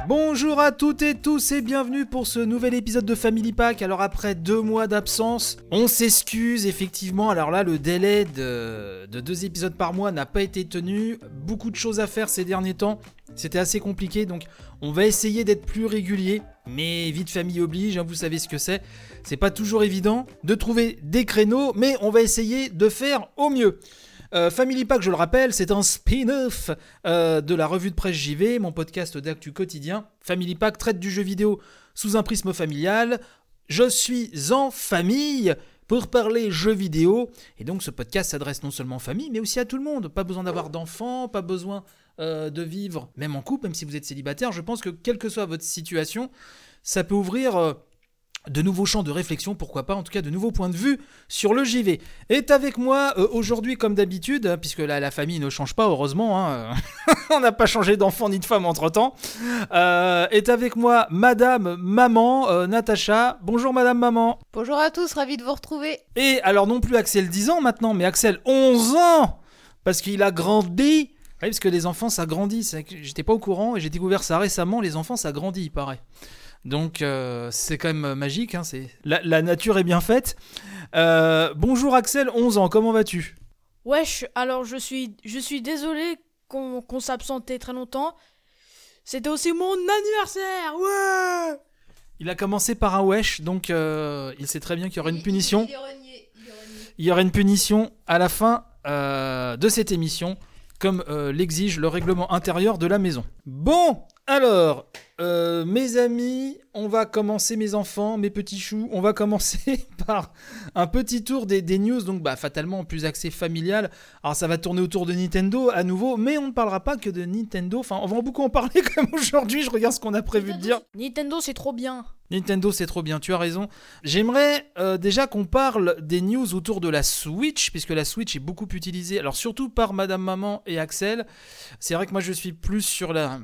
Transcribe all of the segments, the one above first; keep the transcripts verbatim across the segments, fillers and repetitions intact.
Bonjour à toutes et tous et bienvenue pour ce nouvel épisode de Family Pack. Alors après deux mois d'absence, on s'excuse effectivement. Alors là, le délai de, de deux épisodes par mois n'a pas été tenu. Beaucoup de choses à faire ces derniers temps. C'était assez compliqué, donc on va essayer d'être plus régulier. Mais vie de famille oblige, hein, vous savez ce que c'est. C'est pas toujours évident de trouver des créneaux, mais on va essayer de faire au mieux. Euh, Family Pack, je le rappelle, c'est un spin-off euh, de la revue de presse J V, mon podcast d'actu quotidien. Family Pack traite du jeu vidéo sous un prisme familial. Je suis en famille pour parler jeux vidéo. Et donc ce podcast s'adresse non seulement aux familles, mais aussi à tout le monde. Pas besoin d'avoir d'enfants, pas besoin euh, de vivre, même en couple, même si vous êtes célibataire. Je pense que quelle que soit votre situation, ça peut ouvrir... Euh, de nouveaux champs de réflexion, pourquoi pas, en tout cas de nouveaux points de vue sur le J V. Est avec moi euh, aujourd'hui comme d'habitude, hein, puisque là la famille ne change pas, heureusement, hein, on n'a pas changé d'enfant ni de femme entre temps, euh, est avec moi Madame Maman, euh, Natacha. Bonjour Madame Maman. Bonjour à tous, ravi de vous retrouver. Et alors non plus Axel dix ans maintenant, mais Axel onze ans, parce qu'il a grandi. Oui, parce que les enfants ça grandit, c'est que j'étais pas au courant et j'ai découvert ça récemment, les enfants ça grandit il paraît. Donc euh, c'est quand même magique, hein, c'est... La, la nature est bien faite. Euh, bonjour Axel, onze ans, comment vas-tu ? Wesh, alors je suis, je suis désolé qu'on, qu'on s'absentait très longtemps. C'était aussi mon anniversaire, ouais. Il a commencé par un wesh, donc euh, il sait très bien qu'il y aura une punition. Il est renié, il est renié. Il y aura une punition à la fin euh, de cette émission, comme euh, l'exige le règlement intérieur de la maison. Bon, alors... Euh, mes amis, on va commencer, mes enfants, mes petits choux, on va commencer par un petit tour des, des news, donc bah, fatalement plus axé familial. Alors ça va tourner autour de Nintendo à nouveau, mais on ne parlera pas que de Nintendo, enfin on va beaucoup en parler quand même aujourd'hui, je regarde ce qu'on a prévu de dire. Nintendo c'est trop bien. Nintendo c'est trop bien, tu as raison. J'aimerais euh, déjà qu'on parle des news autour de la Switch, puisque la Switch est beaucoup utilisée, alors surtout par Madame Maman et Axel. C'est vrai que moi je suis plus sur la...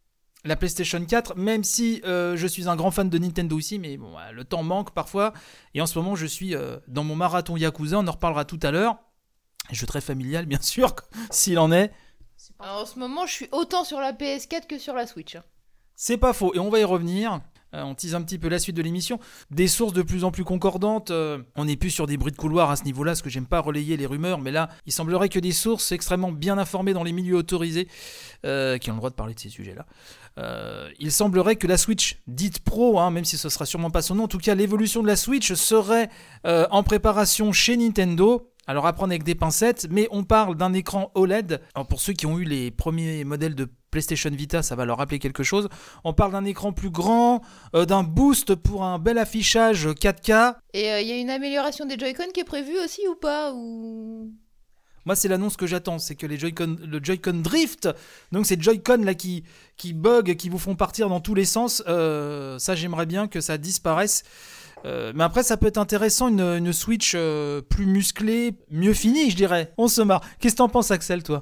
La PlayStation quatre, même si euh, je suis un grand fan de Nintendo aussi, mais bon, le temps manque parfois. Et en ce moment, je suis euh, dans mon marathon Yakuza, on en reparlera tout à l'heure. Jeu très familial, bien sûr, s'il en est. Alors, en ce moment, je suis autant sur la P S quatre que sur la Switch. C'est pas faux, et on va y revenir. Euh, on tease un petit peu la suite de l'émission. Des sources de plus en plus concordantes. Euh, on n'est plus sur des bruits de couloir à ce niveau-là, parce que j'aime pas relayer les rumeurs, mais là, il semblerait que des sources extrêmement bien informées dans les milieux autorisés, euh, qui ont le droit de parler de ces sujets-là, Euh, il semblerait que la Switch dite Pro, hein, même si ce sera sûrement pas son nom, en tout cas l'évolution de la Switch serait euh, en préparation chez Nintendo. Alors à prendre avec des pincettes, mais on parle d'un écran O L E D. Alors pour ceux qui ont eu les premiers modèles de PlayStation Vita, ça va leur rappeler quelque chose. On parle d'un écran plus grand, euh, d'un boost pour un bel affichage quatre K. Et il euh, y a une amélioration des Joy-Con qui est prévue aussi ou pas ou... Moi, c'est l'annonce que j'attends, c'est que les Joy-Con, le Joy-Con Drift, donc ces Joy-Con là qui, qui bug, qui vous font partir dans tous les sens, euh, ça j'aimerais bien que ça disparaisse. Euh, mais après, ça peut être intéressant, une, une Switch euh, plus musclée, mieux finie, je dirais. On se marre. Qu'est-ce que t'en penses, Axel, toi ?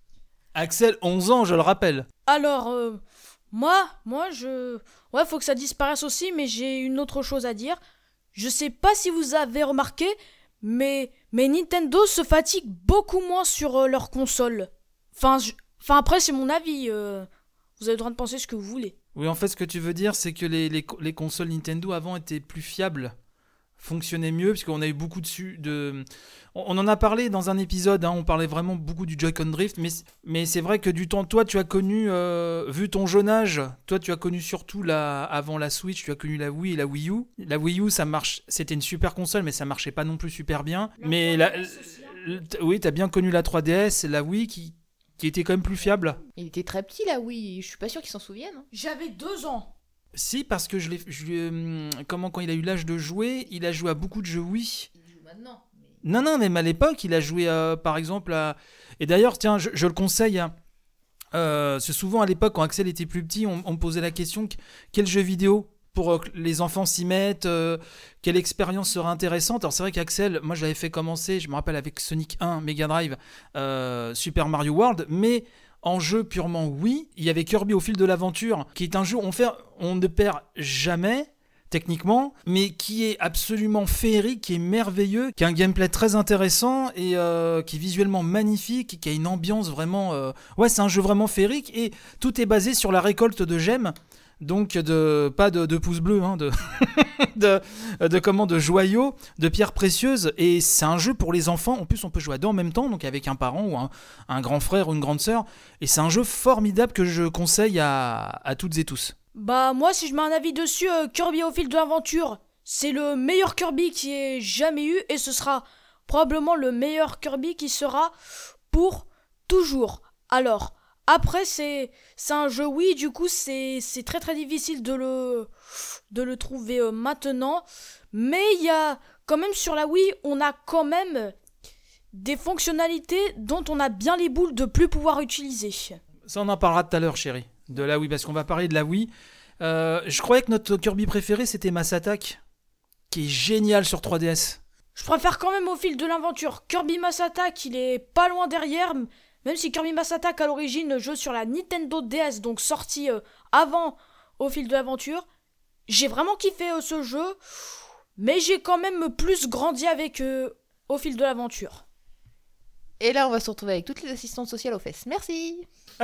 Axel, onze ans, je le rappelle. Alors, euh, moi, moi, je... Ouais, faut que ça disparaisse aussi, mais j'ai une autre chose à dire. Je sais pas si vous avez remarqué, mais... Mais Nintendo se fatigue beaucoup moins sur euh, leur console. Enfin, je... enfin, après, c'est mon avis. Euh... Vous avez le droit de penser ce que vous voulez. Oui, en fait, ce que tu veux dire, c'est que les, les, les consoles Nintendo avant étaient plus fiables, fonctionnaient mieux, puisqu'on a eu beaucoup dessus de... On, on en a parlé dans un épisode, hein, on parlait vraiment beaucoup du Joy-Con Drift, mais, mais c'est vrai que du temps, toi, tu as connu, euh, vu ton jeune âge, toi, tu as connu surtout la, avant la Switch, tu as connu la Wii et la Wii U. La Wii U, ça marche, c'était une super console, mais ça marchait pas non plus super bien. La mais la, oui, tu as bien connu la trois D S, la Wii qui... qui était quand même plus fiable. Il était très petit là, oui. Je suis pas sûr qu'il s'en souvienne. Hein. J'avais deux ans. Si, parce que je l'ai, je, euh, comment quand il a eu l'âge de jouer, il a joué à beaucoup de jeux Wii. Il joue maintenant. Mais... Non, non, même à l'époque, il a joué euh, par exemple à... Et d'ailleurs, tiens, je, je le conseille. Hein. Euh, c'est souvent à l'époque, quand Axel était plus petit, on, on me posait la question, quel jeu vidéo pour euh, que les enfants s'y mettent, euh, quelle expérience serait intéressante. Alors c'est vrai qu'Axel, moi je l'avais fait commencer, je me rappelle avec Sonic un, Mega Drive, euh, Super Mario World, mais en jeu purement Wii, il y avait Kirby au fil de l'aventure, qui est un jeu où on, fait, on ne perd jamais, techniquement, mais qui est absolument féerique, qui est merveilleux, qui a un gameplay très intéressant et euh, qui est visuellement magnifique, qui a une ambiance vraiment... Euh... Ouais, c'est un jeu vraiment féerique et tout est basé sur la récolte de gemmes. Donc de pas de, de pouces bleus, hein, de, de de comment de joyaux, de pierres précieuses, et c'est un jeu pour les enfants. En plus, on peut jouer à deux en même temps, donc avec un parent ou un, un grand frère ou une grande sœur. Et c'est un jeu formidable que je conseille à, à toutes et tous. Bah moi, si je mets un avis dessus, euh, Kirby au fil de l'aventure, c'est le meilleur Kirby qui ait jamais eu, et ce sera probablement le meilleur Kirby qui sera pour toujours. Alors. Après, c'est, c'est un jeu Wii, du coup, c'est, c'est très très difficile de le, de le trouver euh, maintenant. Mais il y a, quand même, sur la Wii, on a quand même des fonctionnalités dont on a bien les boules de plus pouvoir utiliser. Ça, on en parlera tout à l'heure, chérie, de la Wii, parce qu'on va parler de la Wii. Euh, je croyais que notre Kirby préféré, c'était Mass Attack, qui est génial sur trois D S. Je préfère quand même au fil de l'aventure. Kirby Mass Attack, il est pas loin derrière. Même si Kirby Mass Attack à l'origine jeu sur la Nintendo D S, donc sorti euh, avant au fil de l'aventure, j'ai vraiment kiffé euh, ce jeu, mais j'ai quand même plus grandi avec euh, au fil de l'aventure. Et là, on va se retrouver avec toutes les assistantes sociales aux fesses. Merci.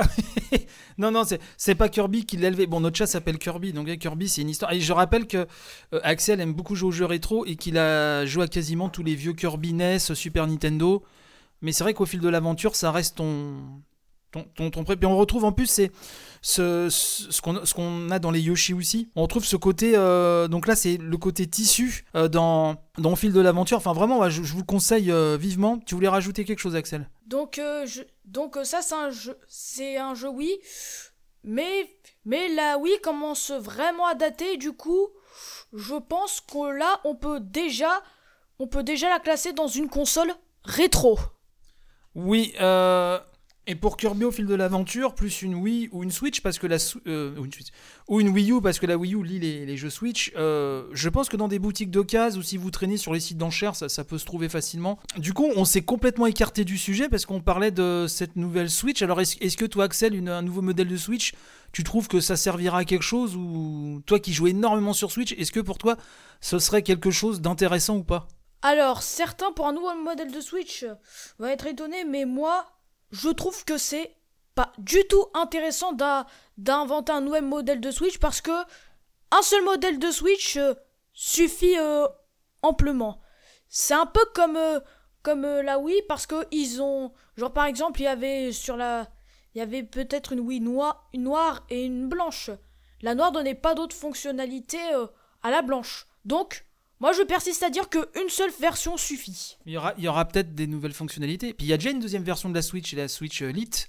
non, non, c'est, c'est pas Kirby qui l'a élevé. Bon, notre chat s'appelle Kirby, donc Kirby, c'est une histoire. Et je rappelle que euh, Axel aime beaucoup jouer aux jeux rétro et qu'il a joué à quasiment tous les vieux Kirby N E S, Super Nintendo. Mais c'est vrai qu'au fil de l'aventure, ça reste ton, ton, ton, ton pré. Puis on retrouve en plus c'est ce, ce, ce, qu'on, ce qu'on a dans les Yoshi aussi. On retrouve ce côté, euh, donc là c'est le côté tissu euh, dans, dans Au fil de l'aventure. Enfin vraiment, ouais, je, je vous le conseille euh, vivement. Tu voulais rajouter quelque chose, Axel ? Donc, euh, je, donc ça c'est un jeu, c'est un jeu Wii, mais, mais la Wii commence vraiment à dater. Du coup, je pense que là on peut déjà, on peut déjà la classer dans une console rétro. Oui, euh, et pour Kirby au fil de l'aventure, plus une Wii ou une Switch, parce que la euh, ou, une Switch, ou une Wii U, parce que la Wii U lit les, les jeux Switch, euh, je pense que dans des boutiques d'occasion, ou si vous traînez sur les sites d'enchères, ça, ça peut se trouver facilement. Du coup, on s'est complètement écarté du sujet, parce qu'on parlait de cette nouvelle Switch. Alors, est-ce, est-ce que toi, Axel, une, un nouveau modèle de Switch, tu trouves que ça servira à quelque chose, ou toi qui joues énormément sur Switch, est-ce que pour toi, ce serait quelque chose d'intéressant ou pas ? Alors, certains pour un nouveau modèle de Switch vont être étonnés, mais moi, je trouve que c'est pas du tout intéressant d'in- d'inventer un nouvel modèle de Switch parce que un seul modèle de Switch euh, suffit euh, amplement. C'est un peu comme, euh, comme euh, la Wii parce que ils ont... Genre par exemple, il y avait sur la... Il y avait peut-être une Wii noire, une noire et une blanche. La noire donnait pas d'autres fonctionnalités euh, à la blanche. Donc... Moi, je persiste à dire qu'une seule version suffit. Il y aura, il y aura peut-être des nouvelles fonctionnalités. Puis il y a déjà une deuxième version de la Switch, c'est la Switch Lite.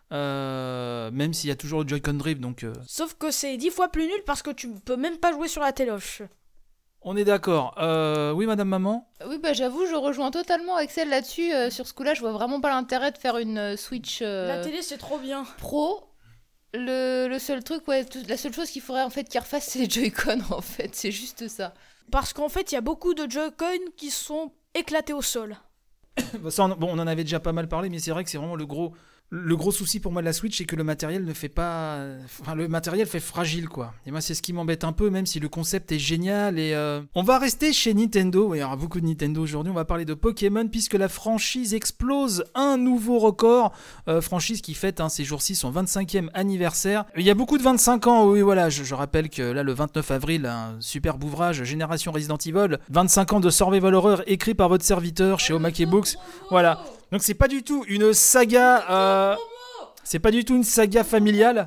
Euh, même s'il y a toujours le Joy-Con Drive, donc... Euh... Sauf que c'est dix fois plus nul parce que tu peux même pas jouer sur la téloche. On est d'accord. Euh, oui, madame maman ? Oui, bah j'avoue, je rejoins totalement Axel là-dessus. Euh, sur ce coup-là, je vois vraiment pas l'intérêt de faire une euh, Switch euh, La télé, c'est trop bien. Pro. Le, le seul truc, ouais, tout, la seule chose qu'il faudrait en fait qu'ils refassent, c'est les Joy-Con en fait. C'est juste ça. Parce qu'en fait, il y a beaucoup de Joy-Con qui sont éclatés au sol. Ça, on, bon, on en avait déjà pas mal parlé, mais c'est vrai que c'est vraiment le gros, le gros souci pour moi de la Switch, c'est que le matériel ne fait pas... Enfin, le matériel fait fragile, quoi. Et moi, c'est ce qui m'embête un peu, même si le concept est génial. Et euh... on va rester chez Nintendo. Oui, il y aura beaucoup de Nintendo aujourd'hui. On va parler de Pokémon, puisque la franchise explose un nouveau record. Euh, franchise qui fête hein, ces jours-ci son vingt-cinquième anniversaire. Il y a beaucoup de vingt-cinq ans, oui, voilà. Je, je rappelle que là, le vingt-neuf avril, un superbe ouvrage, Génération Resident Evil. vingt-cinq ans de Survival Horror, écrit par votre serviteur chez Omake Books. Voilà. Donc c'est pas du tout une saga, euh, c'est pas du tout une saga familiale.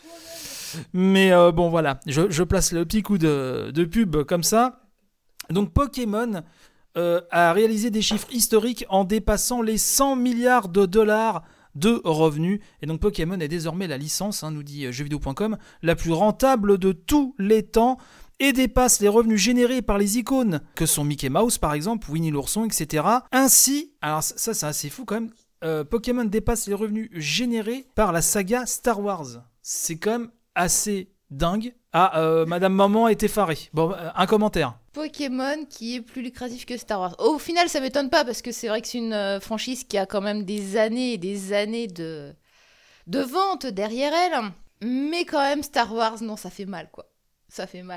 Mais euh, bon voilà, je, je place le petit coup de, de pub comme ça. Donc Pokémon euh, a réalisé des chiffres historiques en dépassant les cent milliards de dollars de revenus. Et donc Pokémon est désormais la licence, hein, nous dit jeux vidéo point com, la plus rentable de tous les temps. Et dépasse les revenus générés par les icônes que sont Mickey Mouse par exemple, Winnie l'ourson, et cetera. Ainsi, alors ça c'est assez fou quand même, euh, Pokémon dépasse les revenus générés par la saga Star Wars. C'est quand même assez dingue. Ah, euh, Madame Maman est effarée. Bon, euh, un commentaire. Pokémon qui est plus lucratif que Star Wars. Au final, ça m'étonne pas parce que c'est vrai que c'est une euh, franchise qui a quand même des années et des années de, de vente derrière elle. Mais quand même, Star Wars, non, ça fait mal quoi. Ça fait mal.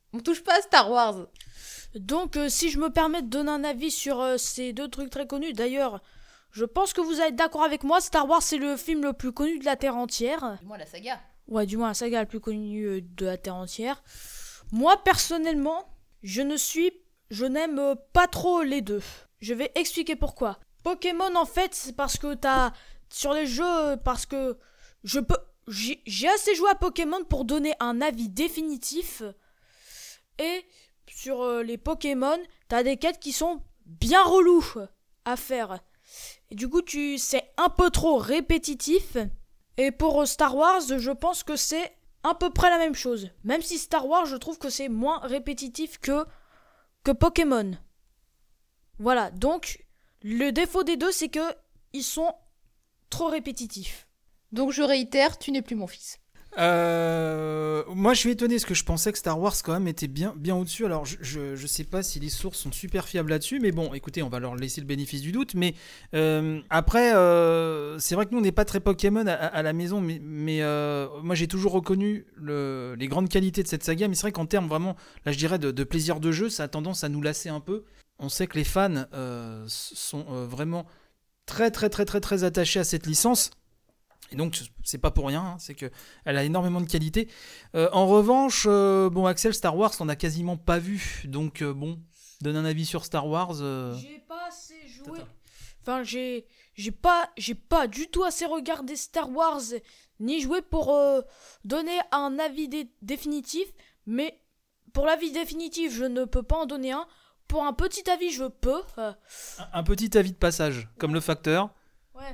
On touche pas à Star Wars. Donc, euh, si je me permets de donner un avis sur euh, ces deux trucs très connus, d'ailleurs, je pense que vous allez être d'accord avec moi, Star Wars c'est le film le plus connu de la Terre entière. Du moins la saga. Ouais, du moins la saga la plus connue euh, de la Terre entière. Moi, personnellement, je ne suis... Je n'aime euh, pas trop les deux. Je vais expliquer pourquoi. Pokémon, en fait, c'est parce que t'as... Sur les jeux, parce que... Je peux... J'ai, j'ai assez joué à Pokémon pour donner un avis définitif. Et sur euh, les Pokémon, t'as des quêtes qui sont bien reloues à faire. Et du coup, tu c'est un peu trop répétitif. Et pour euh, Star Wars, je pense que c'est à peu près la même chose. Même si Star Wars, je trouve que c'est moins répétitif que, que Pokémon. Voilà, donc le défaut des deux, c'est que ils sont trop répétitifs. Donc je réitère, tu n'es plus mon fils. Euh, moi je suis étonné parce que je pensais que Star Wars quand même était bien, bien au-dessus. Alors je, je, je sais pas si les sources sont super fiables là-dessus, mais bon écoutez, on va leur laisser le bénéfice du doute. Mais euh, après, euh, c'est vrai que nous on n'est pas très Pokémon à, à la maison, mais, mais euh, moi j'ai toujours reconnu le, les grandes qualités de cette saga. Mais c'est vrai qu'en termes vraiment, là je dirais de, de plaisir de jeu, ça a tendance à nous lasser un peu. On sait que les fans euh, sont euh, vraiment très très très très très attachés à cette licence. Et donc, c'est pas pour rien, hein, c'est qu'elle a énormément de qualité. Euh, en revanche, euh, bon, Axel, Star Wars, on a quasiment pas vu. Donc, euh, bon, donne un avis sur Star Wars. Euh... J'ai pas assez joué. Tata. Enfin, j'ai, j'ai, pas, j'ai pas du tout assez regardé Star Wars, ni joué pour euh, donner un avis dé- définitif. Mais pour l'avis définitif, je ne peux pas en donner un. Pour un petit avis, je peux. Euh... Un, un petit avis de passage, comme le facteur. Ouais.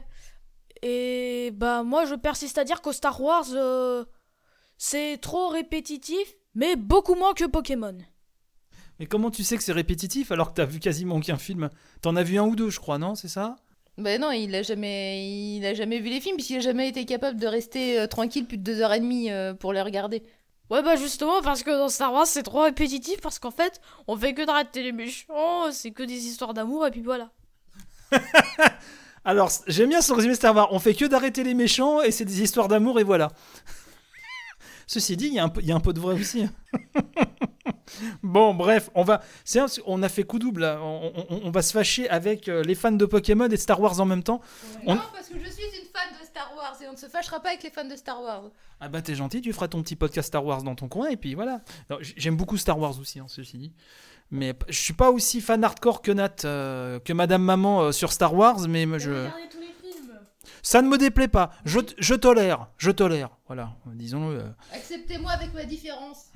Et bah moi je persiste à dire que Star Wars euh, c'est trop répétitif, mais beaucoup moins que Pokémon. Mais comment tu sais que c'est répétitif alors que t'as vu quasiment aucun film? T'en as vu un ou deux je crois, non? C'est ça? Bah non, il a jamais, il a jamais vu les films puisqu'il a jamais été capable de rester euh, tranquille plus de deux heures et demie euh, pour les regarder. Ouais bah justement parce que dans Star Wars c'est trop répétitif parce qu'en fait on fait que d'arrêter les méchants, c'est que des histoires d'amour et puis voilà. Alors, j'aime bien ce résumé Star Wars. On fait que d'arrêter les méchants et c'est des histoires d'amour et voilà. Ceci dit, il y, y a un peu de vrai aussi. Bon, bref, on va. C'est un, on a fait coup double. Là. On, on, on va se fâcher avec les fans de Pokémon et de Star Wars en même temps. Ouais. On... Non, parce que je suis une fan de Star Wars et on ne se fâchera pas avec les fans de Star Wars. Ah bah t'es gentil, tu feras ton petit podcast Star Wars dans ton coin et puis voilà. Alors, j'aime beaucoup Star Wars aussi, hein, ceci dit. Mais je suis pas aussi fan hardcore que Nat, euh, que Madame Maman euh, sur Star Wars, mais je. Regardez tous les films. Ça ne me déplaît pas. Je, je tolère, je tolère. Voilà, disons-le. Euh... Acceptez-moi avec ma différence.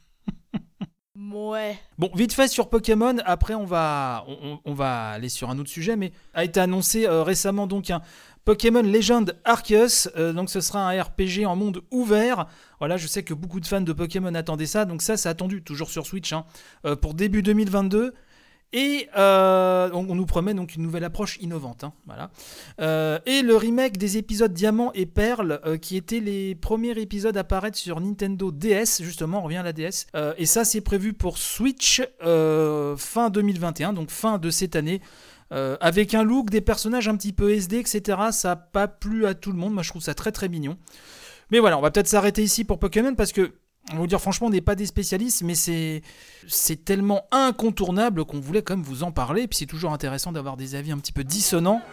Ouais. Bon, vite fait sur Pokémon. Après, on va, on, on va aller sur un autre sujet, mais a été annoncé euh, récemment donc un Pokémon Legend Arceus. Euh, donc, ce sera un R P G en monde ouvert. Voilà, je sais que beaucoup de fans de Pokémon attendaient ça. Donc ça, c'est attendu, toujours sur Switch, hein, euh, pour début deux mille vingt-deux. Et euh, on, on nous promet donc une nouvelle approche innovante. Hein, voilà. Euh, et le remake des épisodes Diamant et Perle, euh, qui étaient les premiers épisodes à apparaître sur Nintendo D S, justement, on revient à la D S. Euh, et ça, c'est prévu pour Switch euh, fin deux mille vingt et un, donc fin de cette année. Euh, avec un look, des personnages un petit peu S D, et cetera. Ça n'a pas plu à tout le monde. Moi, je trouve ça très très mignon. Mais voilà, on va peut-être s'arrêter ici pour Pokémon parce que, on va vous dire franchement, on n'est pas des spécialistes, mais c'est, c'est tellement incontournable qu'on voulait quand même vous en parler. Et puis c'est toujours intéressant d'avoir des avis un petit peu dissonants.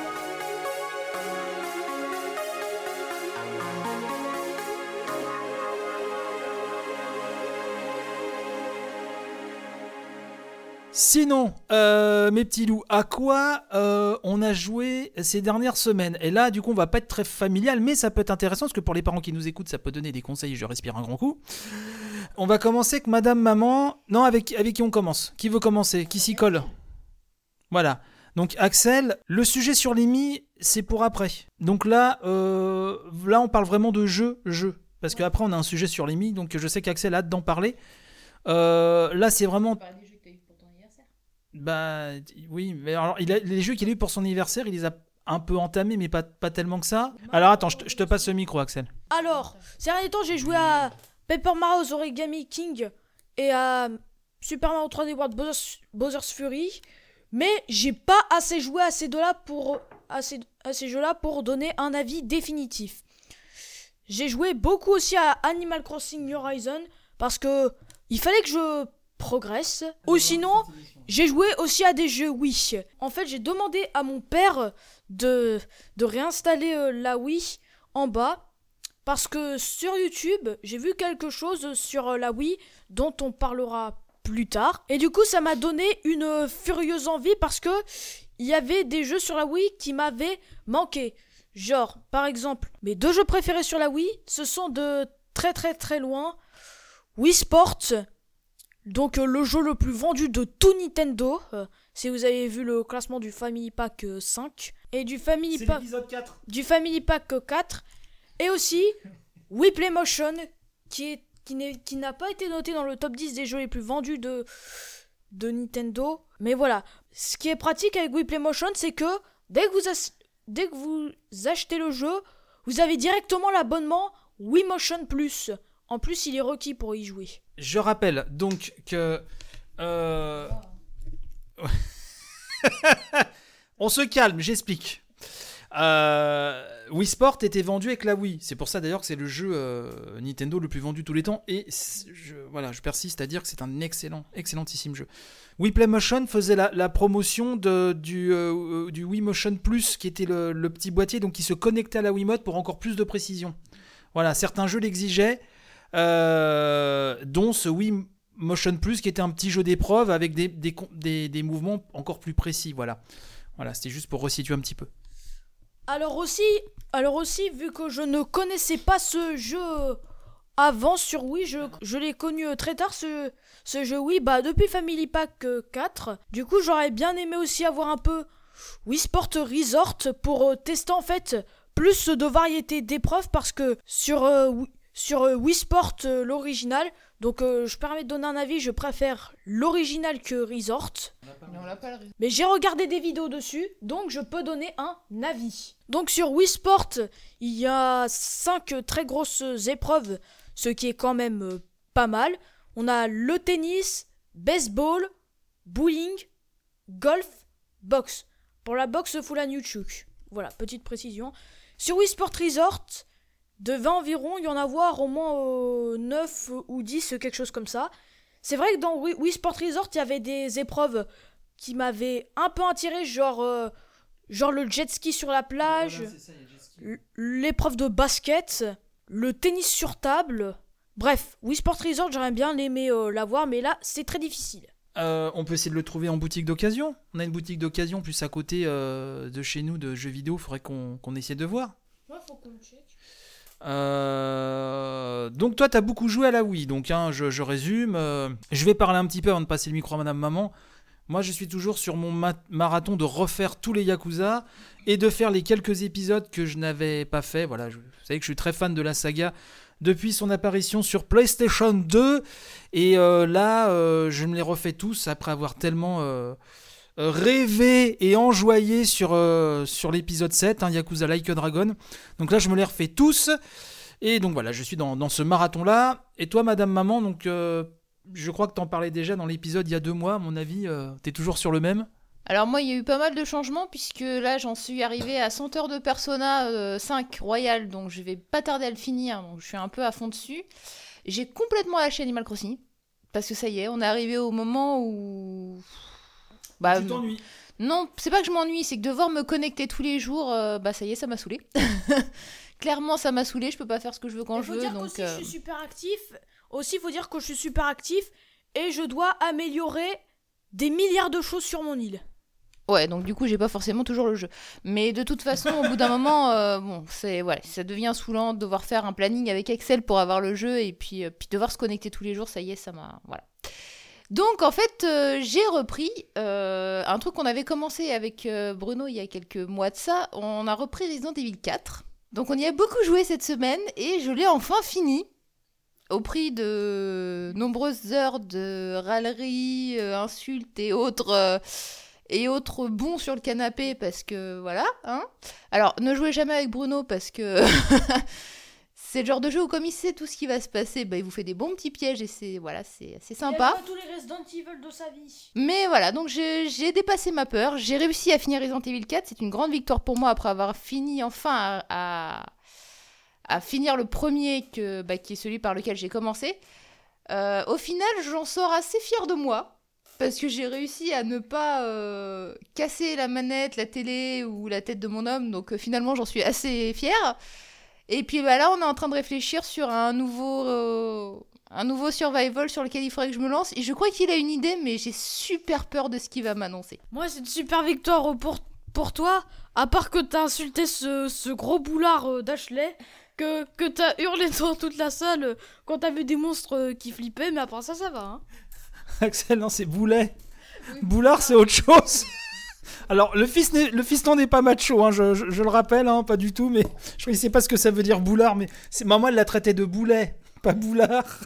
Sinon, euh, mes petits loups, à quoi euh, on a joué ces dernières semaines? Et là, du coup, on va pas être très familial, mais ça peut être intéressant, parce que pour les parents qui nous écoutent, ça peut donner des conseils, je respire un grand coup. On va commencer avec Madame Maman. Non, avec, avec qui on commence? Qui veut commencer? Qui s'y colle? Voilà. Donc, Axel, le sujet sur les Mi, c'est pour après. Donc là, euh, là, on parle vraiment de jeu, jeu. Parce qu'après, on a un sujet sur les Mi, donc je sais qu'Axel a hâte d'en parler. Euh, là, c'est vraiment... Bah oui, mais alors il a, les jeux qu'il a eu pour son anniversaire, il les a un peu entamés, mais pas, pas tellement que ça. Alors attends, je te, je te passe le micro, Axel. Alors, ces derniers temps, j'ai joué à Paper Mario Origami King et à Super Mario trois D World Bowser's, Bowser's Fury, mais j'ai pas assez joué à ces deux-là pour à ces, à ces jeux-là pour donner un avis définitif. J'ai joué beaucoup aussi à Animal Crossing New Horizons parce que il fallait que je progresse. Ou sinon, j'ai joué aussi à des jeux Wii. En fait, j'ai demandé à mon père de, de réinstaller euh, la Wii en bas. Parce que sur YouTube, j'ai vu quelque chose sur euh, la Wii dont on parlera plus tard. Et du coup, ça m'a donné une euh, furieuse envie parce que il y avait des jeux sur la Wii qui m'avaient manqué. Genre, par exemple, mes deux jeux préférés sur la Wii, ce sont de très très très loin Wii Sports, donc euh, le jeu le plus vendu de tout Nintendo. Euh, si vous avez vu le classement du Family Pack euh, cinq et du Family C'est Pack l'épisode quatre. du Family Pack euh, quatre, et aussi Wii Play Motion qui est qui n'est qui n'a pas été noté dans le top dix des jeux les plus vendus de de Nintendo. Mais voilà, ce qui est pratique avec Wii Play Motion, c'est que dès que vous as, dès que vous achetez le jeu, vous avez directement l'abonnement Wii Motion Plus. En plus, il est requis pour y jouer. Je rappelle donc que... Euh... On se calme, j'explique. Euh, Wii Sport était vendu avec la Wii. C'est pour ça d'ailleurs que c'est le jeu euh, Nintendo le plus vendu tous les temps. Et je, voilà, je persiste à dire que c'est un excellent, excellentissime jeu. Wii Play Motion faisait la, la promotion de, du, euh, du Wii Motion Plus, qui était le, le petit boîtier donc qui se connectait à la Wiimote pour encore plus de précision. Voilà, certains jeux l'exigeaient, euh, dont ce Wii Motion Plus qui était un petit jeu d'épreuve avec des, des, des, des mouvements encore plus précis. Voilà, voilà, c'était juste pour resituer un petit peu. Alors aussi, alors aussi, vu que je ne connaissais pas ce jeu avant sur Wii, je, je l'ai connu très tard, ce, ce jeu Wii, bah depuis Family Pack quatre. Du coup, j'aurais bien aimé aussi avoir un peu Wii Sport Resort pour euh, tester en fait plus de variété d'épreuves, parce que sur, euh, sur euh, Wii Sport, euh, l'original, donc euh, je permets de donner un avis, je préfère l'original que Resort. Mais on l'a pas le... Mais j'ai regardé des vidéos dessus, donc je peux donner un avis. Donc sur Wii Sport, il y a cinq très grosses épreuves, ce qui est quand même euh, pas mal. On a le tennis, baseball, bowling, golf, boxe. Pour la boxe, full à Nunchuk. Voilà, petite précision. Sur Wii Sport Resort, devait environ y en avoir au moins euh, neuf ou dix, quelque chose comme ça. C'est vrai que dans Wii, Wii Sport Resort, il y avait des épreuves qui m'avaient un peu attiré, genre, euh, genre le jet ski sur la plage, voilà, ça, l'épreuve de basket, le tennis sur table. Bref, Wii Sport Resort, j'aurais bien aimé euh, l'avoir, mais là, c'est très difficile. Euh, on peut essayer de le trouver en boutique d'occasion. On a une boutique d'occasion plus à côté euh, de chez nous de jeux vidéo. Il faudrait qu'on, qu'on essaie de voir. Ouais, faut qu'on check. Euh, donc toi, tu as beaucoup joué à la Wii. Donc hein, je, je résume. Euh, je vais parler un petit peu avant de passer le micro à Madame Maman. Moi, je suis toujours sur mon ma- marathon de refaire tous les Yakuza et de faire les quelques épisodes que je n'avais pas fait. Voilà, je, vous savez que je suis très fan de la saga depuis son apparition sur PlayStation deux. Et euh, là, euh, je me les refais tous après avoir tellement euh, rêvé et enjoyé sur, euh, sur l'épisode sept, hein, Yakuza Like a Dragon. Donc là, je me les refais tous. Et donc voilà, je suis dans, dans ce marathon-là. Et toi, Madame Maman, donc... Euh, je crois que t'en parlais déjà dans l'épisode il y a deux mois, à mon avis, euh, t'es toujours sur le même. Alors moi, il y a eu pas mal de changements, puisque là, j'en suis arrivée à cent heures de Persona euh, cinq Royal, donc je vais pas tarder à le finir, donc je suis un peu à fond dessus. J'ai complètement lâché Animal Crossing, parce que ça y est, on est arrivé au moment où... Bah, tu t'ennuies. Non, c'est pas que je m'ennuie, c'est que devoir me connecter tous les jours, euh, bah ça y est, ça m'a saoulée. Clairement, ça m'a saoulée, je peux pas faire ce que je veux quand je veux, dire donc... Aussi, euh... je suis super actif. Aussi, il faut dire que je suis super actif et je dois améliorer des milliards de choses sur mon île. Ouais, donc du coup, j'ai pas forcément toujours le jeu. Mais de toute façon, au bout d'un moment, euh, bon, c'est, ouais, ça devient saoulant de devoir faire un planning avec Excel pour avoir le jeu et puis, euh, puis devoir se connecter tous les jours, ça y est, ça m'a... Voilà. Donc en fait, euh, j'ai repris euh, un truc qu'on avait commencé avec euh, Bruno il y a quelques mois de ça. On a repris Resident Evil quatre. Donc on y a beaucoup joué cette semaine et je l'ai enfin fini. Au prix de nombreuses heures de râleries, euh, insultes et autres, euh, et autres bons sur le canapé, parce que voilà. Hein. Alors, ne jouez jamais avec Bruno, parce que c'est le genre de jeu où, comme il sait tout ce qui va se passer, bah, il vous fait des bons petits pièges et c'est, voilà, c'est, c'est sympa. Il a tous les Resident Evil de sa vie. Mais voilà, donc j'ai, j'ai dépassé ma peur. J'ai réussi à finir Resident Evil quatre. C'est une grande victoire pour moi après avoir fini enfin à... à... à finir le premier, que, bah, qui est celui par lequel j'ai commencé. Euh, au final, j'en sors assez fière de moi. Parce que j'ai réussi à ne pas euh, casser la manette, la télé ou la tête de mon homme. Donc euh, finalement, j'en suis assez fière. Et puis bah, là, on est en train de réfléchir sur un nouveau, euh, un nouveau survival sur lequel il faudrait que je me lance. Et je crois qu'il a une idée, mais j'ai super peur de ce qu'il va m'annoncer. Moi, c'est une super victoire pour, pour toi. À part que t'as insulté ce, ce gros boulard euh, d'Ashley. Que, que t'as hurlé dans toute la salle euh, quand t'as vu des monstres euh, qui flippaient. Mais après ça, ça va. Hein. Axel, non, c'est Boulet. Oui, Boulard, c'est autre chose. Alors, le, fils n'est, le fiston n'est pas macho, hein, je, je, je le rappelle, hein, pas du tout, mais je ne sais pas ce que ça veut dire boulard, mais c'est, maman, elle l'a traité de boulet, pas boulard.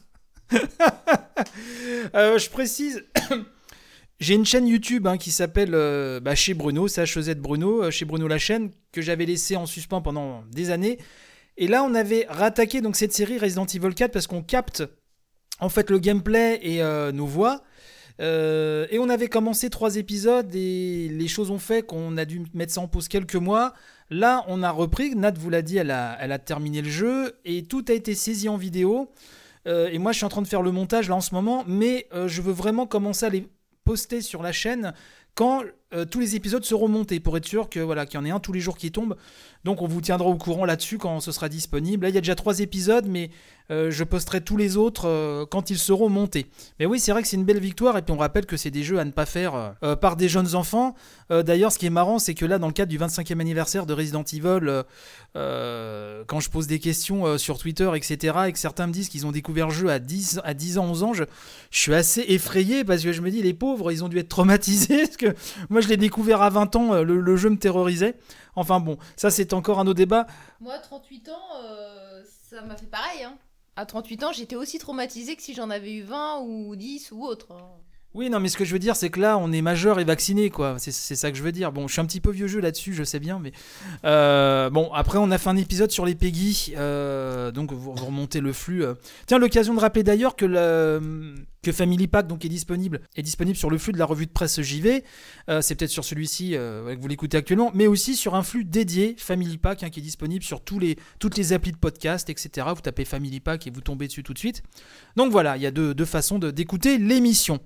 euh, je précise, j'ai une chaîne YouTube hein, qui s'appelle euh, bah, chez Bruno, c'est H E Z Bruno, euh, chez Bruno la chaîne, que j'avais laissé en suspens pendant des années. Et là, on avait rattaqué donc, cette série Resident Evil quatre parce qu'on capte en fait le gameplay et euh, nos voix. Euh, et on avait commencé trois épisodes et les choses ont fait qu'on a dû mettre ça en pause quelques mois. Là, on a repris. Nat vous l'a dit, elle a, elle a terminé le jeu et tout a été saisi en vidéo. Euh, et moi, je suis en train de faire le montage là en ce moment, mais euh, je veux vraiment commencer à les poster sur la chaîne quand euh, tous les épisodes seront montés pour être sûr que voilà qu'il y en ait un tous les jours qui tombe. Donc on vous tiendra au courant là-dessus quand ce sera disponible. Là, il y a déjà trois épisodes, mais euh, je posterai tous les autres euh, quand ils seront montés. Mais oui, c'est vrai que c'est une belle victoire. Et puis on rappelle que c'est des jeux à ne pas faire euh, par des jeunes enfants. Euh, d'ailleurs, ce qui est marrant, c'est que là, dans le cadre du vingt-cinquième anniversaire de Resident Evil, euh, euh, quand je pose des questions euh, sur Twitter, et cetera, et que certains me disent qu'ils ont découvert le jeu à dix, à dix ans, onze ans, je, je suis assez effrayé parce que je me dis, les pauvres, ils ont dû être traumatisés. Parce que moi, je l'ai découvert à vingt ans, le, le jeu me terrorisait. Enfin bon, ça c'est encore un autre débat. Moi, à trente-huit ans, euh, ça m'a fait pareil. Hein. À trente-huit ans, j'étais aussi traumatisée que si j'en avais eu vingt ou dix ou autre. Oui, non, mais ce que je veux dire, c'est que là, on est majeur et vacciné, quoi. C'est, c'est ça que je veux dire. Bon, je suis un petit peu vieux jeu là-dessus, je sais bien, mais... Euh, bon, après, on a fait un épisode sur les Peggy, euh, donc vous, vous remontez le flux. Euh. Tiens, l'occasion de rappeler d'ailleurs que, le, que Family Pack donc, est, disponible, est disponible sur le flux de la revue de presse J V. Euh, c'est peut-être sur celui-ci euh, que vous l'écoutez actuellement, mais aussi sur un flux dédié, Family Pack, hein, qui est disponible sur tous les, toutes les applis de podcast, et cetera. Vous tapez Family Pack et vous tombez dessus tout de suite. Donc voilà, il y a deux, deux façons de, d'écouter l'émission.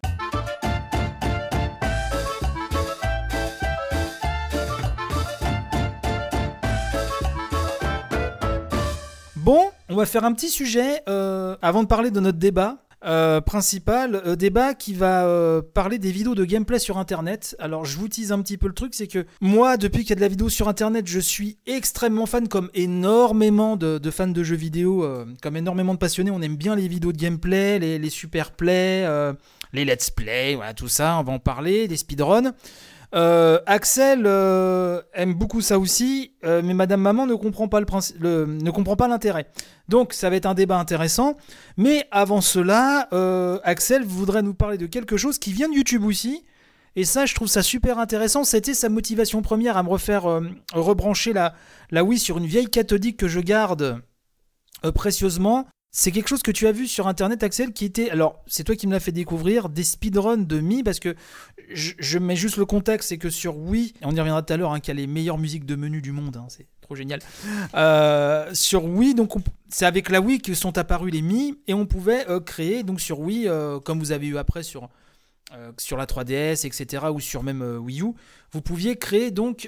Bon, on va faire un petit sujet euh, avant de parler de notre débat euh, principal. Euh, débat qui va euh, parler des vidéos de gameplay sur Internet. Alors, je vous tease un petit peu le truc, c'est que moi, depuis qu'il y a de la vidéo sur Internet, je suis extrêmement fan, comme énormément de, de fans de jeux vidéo, euh, comme énormément de passionnés. On aime bien les vidéos de gameplay, les, les super plays, euh, les let's play, voilà, tout ça, on va en parler, des speedruns. Euh, Axel euh, aime beaucoup ça aussi, euh, mais Madame Maman ne comprend pas le princi- le, ne comprend pas l'intérêt. Donc ça va être un débat intéressant. Mais avant cela, euh, Axel voudrait nous parler de quelque chose qui vient de YouTube aussi. Et ça, je trouve ça super intéressant. C'était sa motivation première à me refaire euh, rebrancher la, la Wii sur une vieille cathodique que je garde euh, précieusement. C'est quelque chose que tu as vu sur Internet, Axel, qui était... Alors, c'est toi qui me l'as fait découvrir, des speedruns de Mi, parce que je, je mets juste le contexte, c'est que sur Wii, on y reviendra tout à l'heure, hein, qu'il y a les meilleures musiques de menu du monde, hein, c'est trop génial. Euh, sur Wii, donc, on, c'est avec la Wii que sont apparus les Mi, et on pouvait euh, créer, donc sur Wii, euh, comme vous avez eu après sur, euh, sur la trois D S, et cetera, ou sur même euh, Wii U, vous pouviez créer donc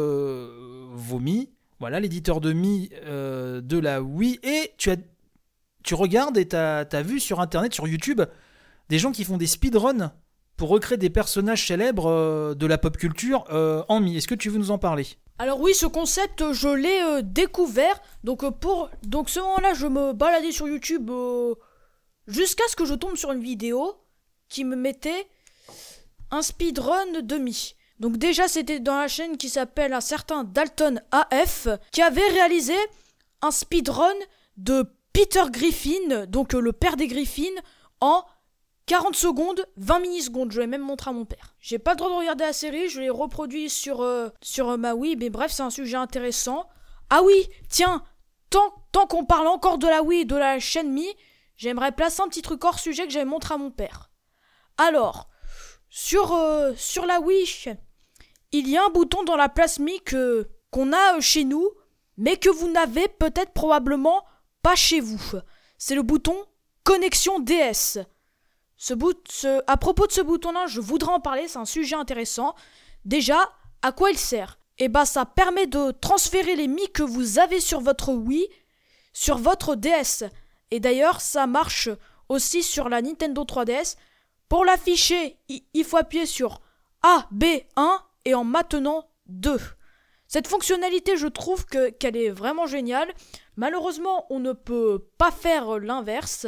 euh, vos Mi, voilà, l'éditeur de Mi euh, de la Wii, et tu as... Tu regardes et t'as, t'as vu sur Internet, sur YouTube, des gens qui font des speedruns pour recréer des personnages célèbres euh, de la pop culture euh, en Mi. Est-ce que tu veux nous en parler ? Alors oui, ce concept, je l'ai euh, découvert. Donc euh, pour donc ce moment-là, je me baladais sur YouTube euh, jusqu'à ce que je tombe sur une vidéo qui me mettait un speedrun de Mi. Donc déjà, c'était dans la chaîne qui s'appelle un certain Dalton A F qui avait réalisé un speedrun de Peter Griffin, donc euh, le père des Griffins, en quarante secondes, vingt millisecondes. Je l'ai même montré à mon père. J'ai pas le droit de regarder la série, je l'ai reproduit sur, euh, sur euh, ma Wii, mais bref, c'est un sujet intéressant. Ah oui, tiens, tant, tant qu'on parle encore de la Wii et de la chaîne Mi, j'aimerais placer un petit truc hors sujet que j'avais montré à mon père. Alors, sur, euh, sur la Wii, il y a un bouton dans la place Mi que, qu'on a euh, chez nous, mais que vous n'avez peut-être probablement pas chez vous. C'est le bouton connexion D S. Ce bout, ce, à propos de ce bouton-là, je voudrais en parler, c'est un sujet intéressant. Déjà, à quoi il sert ? Eh ben, ça permet de transférer les Mi que vous avez sur votre Wii sur votre D S. Et d'ailleurs, ça marche aussi sur la Nintendo trois D S. Pour l'afficher, il faut appuyer sur A, B, un et en maintenant deux. Cette fonctionnalité, je trouve que, qu'elle est vraiment géniale. Malheureusement, on ne peut pas faire l'inverse.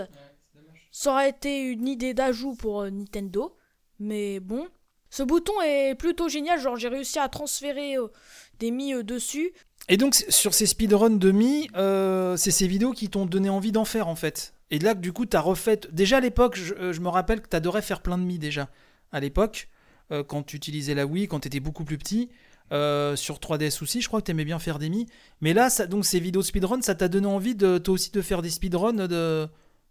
Ça aurait été une idée d'ajout pour euh, Nintendo. Mais bon. Ce bouton est plutôt génial. Genre, j'ai réussi à transférer euh, des Mi euh, dessus. Et donc, sur ces speedruns de Mi, euh, c'est ces vidéos qui t'ont donné envie d'en faire, en fait. Et là, du coup, t'as refait... Déjà, à l'époque, je, je me rappelle que t'adorais faire plein de Mi, déjà. À l'époque, euh, quand tu utilisais la Wii, quand t'étais beaucoup plus petit... Euh, sur trois D S aussi, je crois que t'aimais bien faire des Mi. Mais là, ça, donc ces vidéos speedrun, ça t'a donné envie de, toi aussi de faire des speedruns de,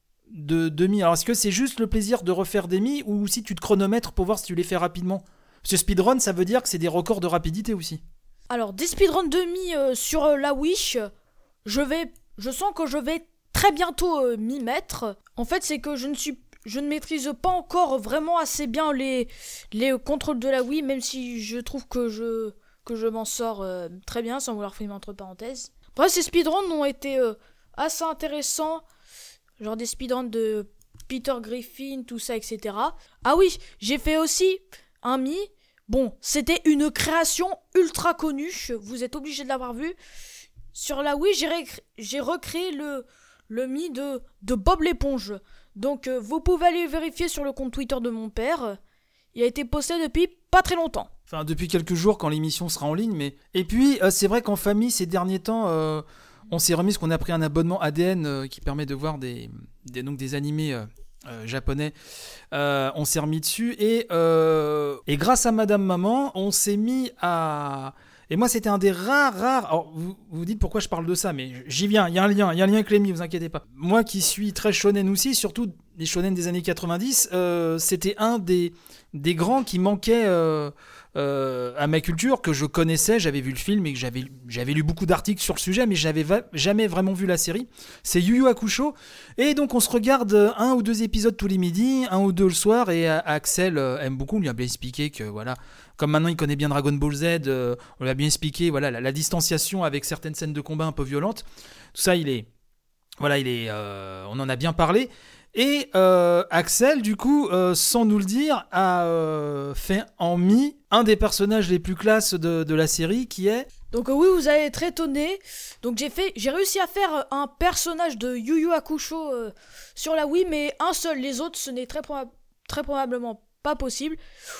de, de Mi. Alors est-ce que c'est juste le plaisir de refaire des Mi ou si tu te chronomètres pour voir si tu les fais rapidement ? Parce que speedrun, ça veut dire que c'est des records de rapidité aussi. Alors, des speedruns de Mi euh, sur euh, la Wii, je vais, je sens que je vais très bientôt euh, m'y mettre. En fait, c'est que je ne suis Je ne maîtrise pas encore vraiment assez bien les, les contrôles de la Wii, même si je trouve que je, que je m'en sors euh, très bien, sans vouloir filmer entre parenthèses. Bref, ces speedruns ont été euh, assez intéressants, genre des speedruns de Peter Griffin, tout ça, et cetera. Ah oui, j'ai fait aussi un Mi. Bon, c'était une création ultra connue, vous êtes obligés de l'avoir vu. Sur la Wii, j'ai, ré- j'ai recréé le, le Mi de, de Bob l'éponge. Donc euh, vous pouvez aller vérifier sur le compte Twitter de mon père. Il a été posté depuis pas très longtemps. Enfin, depuis quelques jours quand l'émission sera en ligne. Mais... Et puis, euh, c'est vrai qu'en famille, ces derniers temps, euh, on s'est remis parce qu'on a pris un abonnement A D N euh, qui permet de voir des, des, donc des animés euh, euh, japonais. Euh, on s'est remis dessus. Et, euh, et grâce à Madame Maman, on s'est mis à... Et moi, c'était un des rares, rares... Alors, vous vous dites pourquoi je parle de ça, mais j'y viens, il y a un lien, il y a un lien avec les Mi, vous inquiétez pas. Moi qui suis très shonen aussi, surtout les shonen des années quatre-vingt-dix, euh, c'était un des, des grands qui manquait euh, euh, à ma culture, que je connaissais, j'avais vu le film et que j'avais, j'avais lu beaucoup d'articles sur le sujet, mais j'avais va- jamais vraiment vu la série. C'est Yu Yu Hakusho, et donc on se regarde un ou deux épisodes tous les midis, un ou deux le soir, et euh, Axel euh, aime beaucoup, on lui a bien expliqué que voilà... Comme maintenant il connaît bien Dragon Ball Z, euh, on lui a bien expliqué voilà, la, la distanciation avec certaines scènes de combat un peu violentes. Tout ça, il est, voilà, il est, euh, on en a bien parlé. Et euh, Axel, du coup, euh, sans nous le dire, a euh, fait en Mi un des personnages les plus classes de, de la série, qui est... Donc euh, oui, vous allez être étonnés. Donc j'ai fait, j'ai réussi à faire un personnage de Yu Yu Hakusho euh, sur la Wii, mais un seul. Les autres, ce n'est très, proba- très probablement pas possible.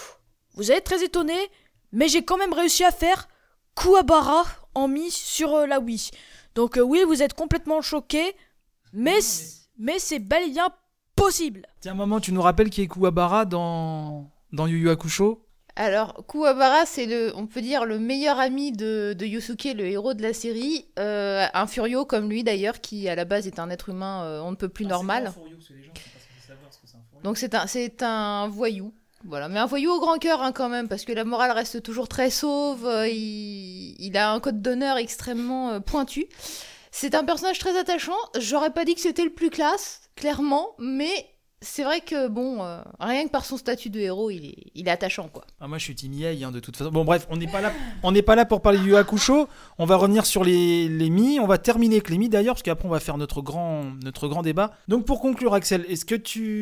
Vous allez être très étonnés, mais j'ai quand même réussi à faire Kuwabara en Mi sur euh, la Wii. Donc euh, oui, vous êtes complètement choqués, mais, mais c'est bel et bien possible. Tiens, maman, tu nous rappelles qui est Kuwabara dans, dans Yu Yu Hakusho ? Alors, Kuwabara, c'est le, on peut dire, le meilleur ami de, de Yusuke, le héros de la série. Euh, un furio comme lui, d'ailleurs, qui à la base est un être humain, euh, on ne peut plus ah, normal. C'est furio, les gens sont pas censés savoir ce que c'est un furio. Donc c'est un, c'est un voyou. Voilà, mais un voyou au grand cœur hein, quand même, parce que la morale reste toujours très sauve, euh, il, il a un code d'honneur extrêmement euh, pointu. C'est un personnage très attachant, j'aurais pas dit que c'était le plus classe, clairement, mais c'est vrai que bon, euh, rien que par son statut de héros, il est, il est attachant quoi. Ah, moi je suis Team Yei hein, de toute façon. Bon bref, on n'est pas là, on n'est pas là pour parler du Yu Yu Hakusho, on va revenir sur les, les Mi, on va terminer avec les Mi d'ailleurs, parce qu'après on va faire notre grand, notre grand débat. Donc pour conclure Axel, est-ce que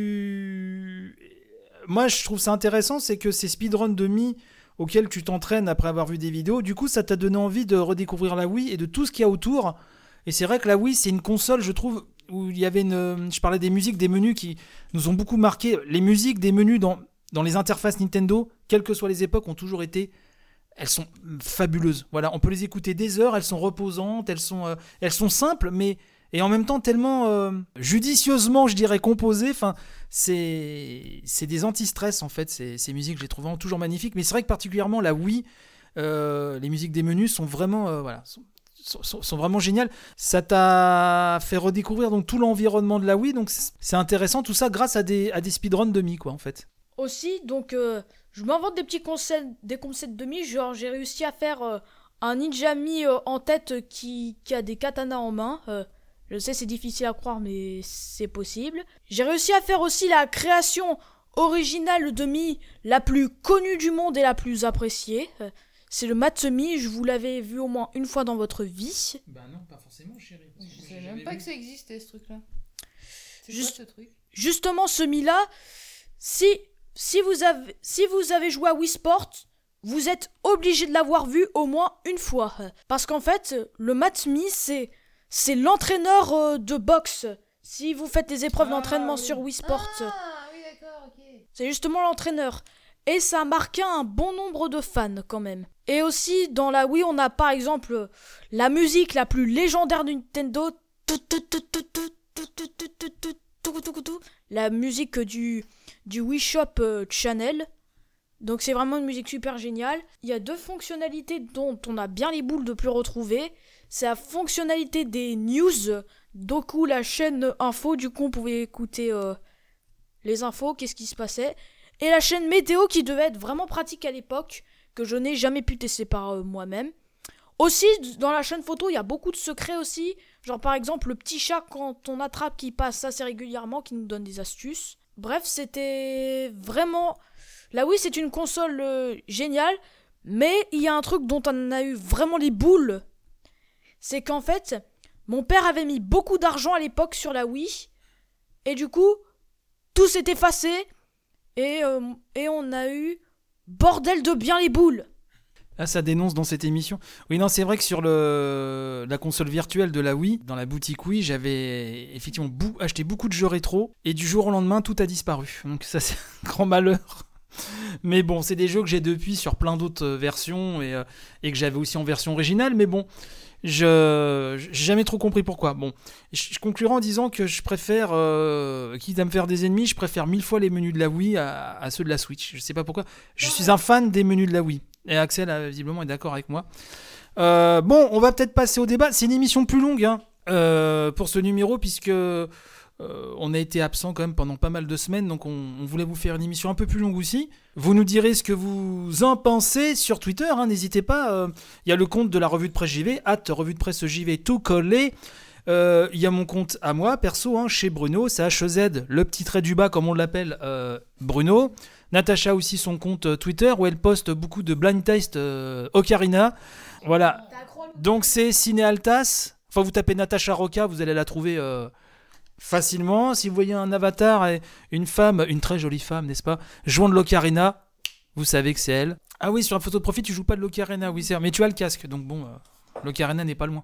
tu... Moi, je trouve ça intéressant, c'est que ces speedruns de Mi auxquels tu t'entraînes après avoir vu des vidéos, du coup, ça t'a donné envie de redécouvrir la Wii et de tout ce qu'il y a autour. Et c'est vrai que la Wii, c'est une console, je trouve, où il y avait une... Je parlais des musiques, des menus qui nous ont beaucoup marqué. Les musiques des menus dans, dans les interfaces Nintendo, quelles que soient les époques, ont toujours été... Elles sont fabuleuses. Voilà, on peut les écouter des heures, elles sont reposantes, elles sont, euh, elles sont simples, mais... Et en même temps, tellement euh, judicieusement, je dirais, composées. Enfin, c'est, c'est des anti-stress, en fait, ces, ces musiques. Je les trouve vraiment toujours magnifiques. Mais c'est vrai que particulièrement la Wii, euh, les musiques des menus sont vraiment, euh, voilà, sont, sont, sont vraiment géniales. Ça t'a fait redécouvrir donc, tout l'environnement de la Wii. Donc, c'est, c'est intéressant, tout ça, grâce à des, à des speedruns de Mi, quoi, en fait. Aussi, donc, euh, je m'invente des petits concepts, des concepts de Mi. Genre, j'ai réussi à faire euh, un ninja Mi euh, en tête qui, qui a des katanas en main. Euh, Je sais, c'est difficile à croire, mais c'est possible. J'ai réussi à faire aussi la création originale de Mii la plus connue du monde et la plus appréciée. C'est le Matsumi, je vous l'avais vu au moins une fois dans votre vie. Bah non, pas forcément, chérie. Je savais même pas vu. que ça existait, ce truc-là. C'est Juste, quoi ce truc ? Justement, ce Mii-là, si, si, vous avez, si vous avez joué à Wii Sport, vous êtes obligé de l'avoir vu au moins une fois. Parce qu'en fait, le Matsumi, c'est, c'est l'entraîneur de boxe. Si vous faites des épreuves ah, d'entraînement oui. sur Wii Sport, ah, oui, d'accord, ok. C'est justement l'entraîneur. Et ça a marqué un bon nombre de fans quand même. Et aussi, dans la Wii, on a par exemple la musique la plus légendaire de Nintendo. La musique du, du Wii Shop Channel. Donc c'est vraiment une musique super géniale. Il y a deux fonctionnalités dont on a bien les boules de plus retrouver. C'est la fonctionnalité des news. Donc où la chaîne info, du coup on pouvait écouter euh, les infos, qu'est-ce qui se passait. Et la chaîne météo qui devait être vraiment pratique à l'époque, que je n'ai jamais pu tester par euh, moi-même. Aussi, dans la chaîne photo, il y a beaucoup de secrets aussi. Genre par exemple, le petit chat quand on attrape qui passe assez régulièrement, qui nous donne des astuces. Bref, c'était vraiment... La Wii, c'est une console euh, géniale, mais il y a un truc dont on a eu vraiment les boules. C'est qu'en fait, mon père avait mis beaucoup d'argent à l'époque sur la Wii, et du coup, tout s'est effacé, et, euh, et on a eu bordel de bien les boules. Ah, ça dénonce dans cette émission. Oui, non, c'est vrai que sur le, la console virtuelle de la Wii, dans la boutique Wii, j'avais effectivement bou- acheté beaucoup de jeux rétro, et du jour au lendemain, tout a disparu. Donc ça, c'est un grand malheur. Mais bon, c'est des jeux que j'ai depuis sur plein d'autres versions, et, euh, et que j'avais aussi en version originale, mais bon... Je j'ai jamais trop compris pourquoi. Bon, je, je conclurai en disant que je préfère, euh, quitte à me faire des ennemis, je préfère mille fois les menus de la Wii à, à ceux de la Switch. Je sais pas pourquoi. Je suis un fan des menus de la Wii. Et Axel, euh, visiblement, est d'accord avec moi. Euh, bon, on va peut-être passer au débat. C'est une émission plus longue hein, euh, pour ce numéro, puisque euh, on a été absent quand même pendant pas mal de semaines, donc on, on voulait vous faire une émission un peu plus longue aussi. Vous nous direz ce que vous en pensez sur Twitter, hein, n'hésitez pas. Il euh, y a le compte de la revue de presse J V, at revue de presse J V, tout collé. Il euh, y a mon compte à moi, perso, hein, chez Bruno, c'est H E Z, le petit trait du bas, comme on l'appelle, euh, Bruno. Natacha a aussi son compte Twitter, où elle poste beaucoup de blind test euh, Ocarina. Voilà. Donc c'est Cinéaltas. Enfin, vous tapez Natacha Roca, vous allez la trouver... Euh, facilement. Si vous voyez un avatar et une femme, une très jolie femme, n'est-ce pas, jouant de l'ocarina, vous savez que c'est elle. Ah oui, sur la photo de profil, tu joues pas de l'ocarina, oui, c'est mais tu as le casque, donc bon, euh, l'ocarina n'est pas loin.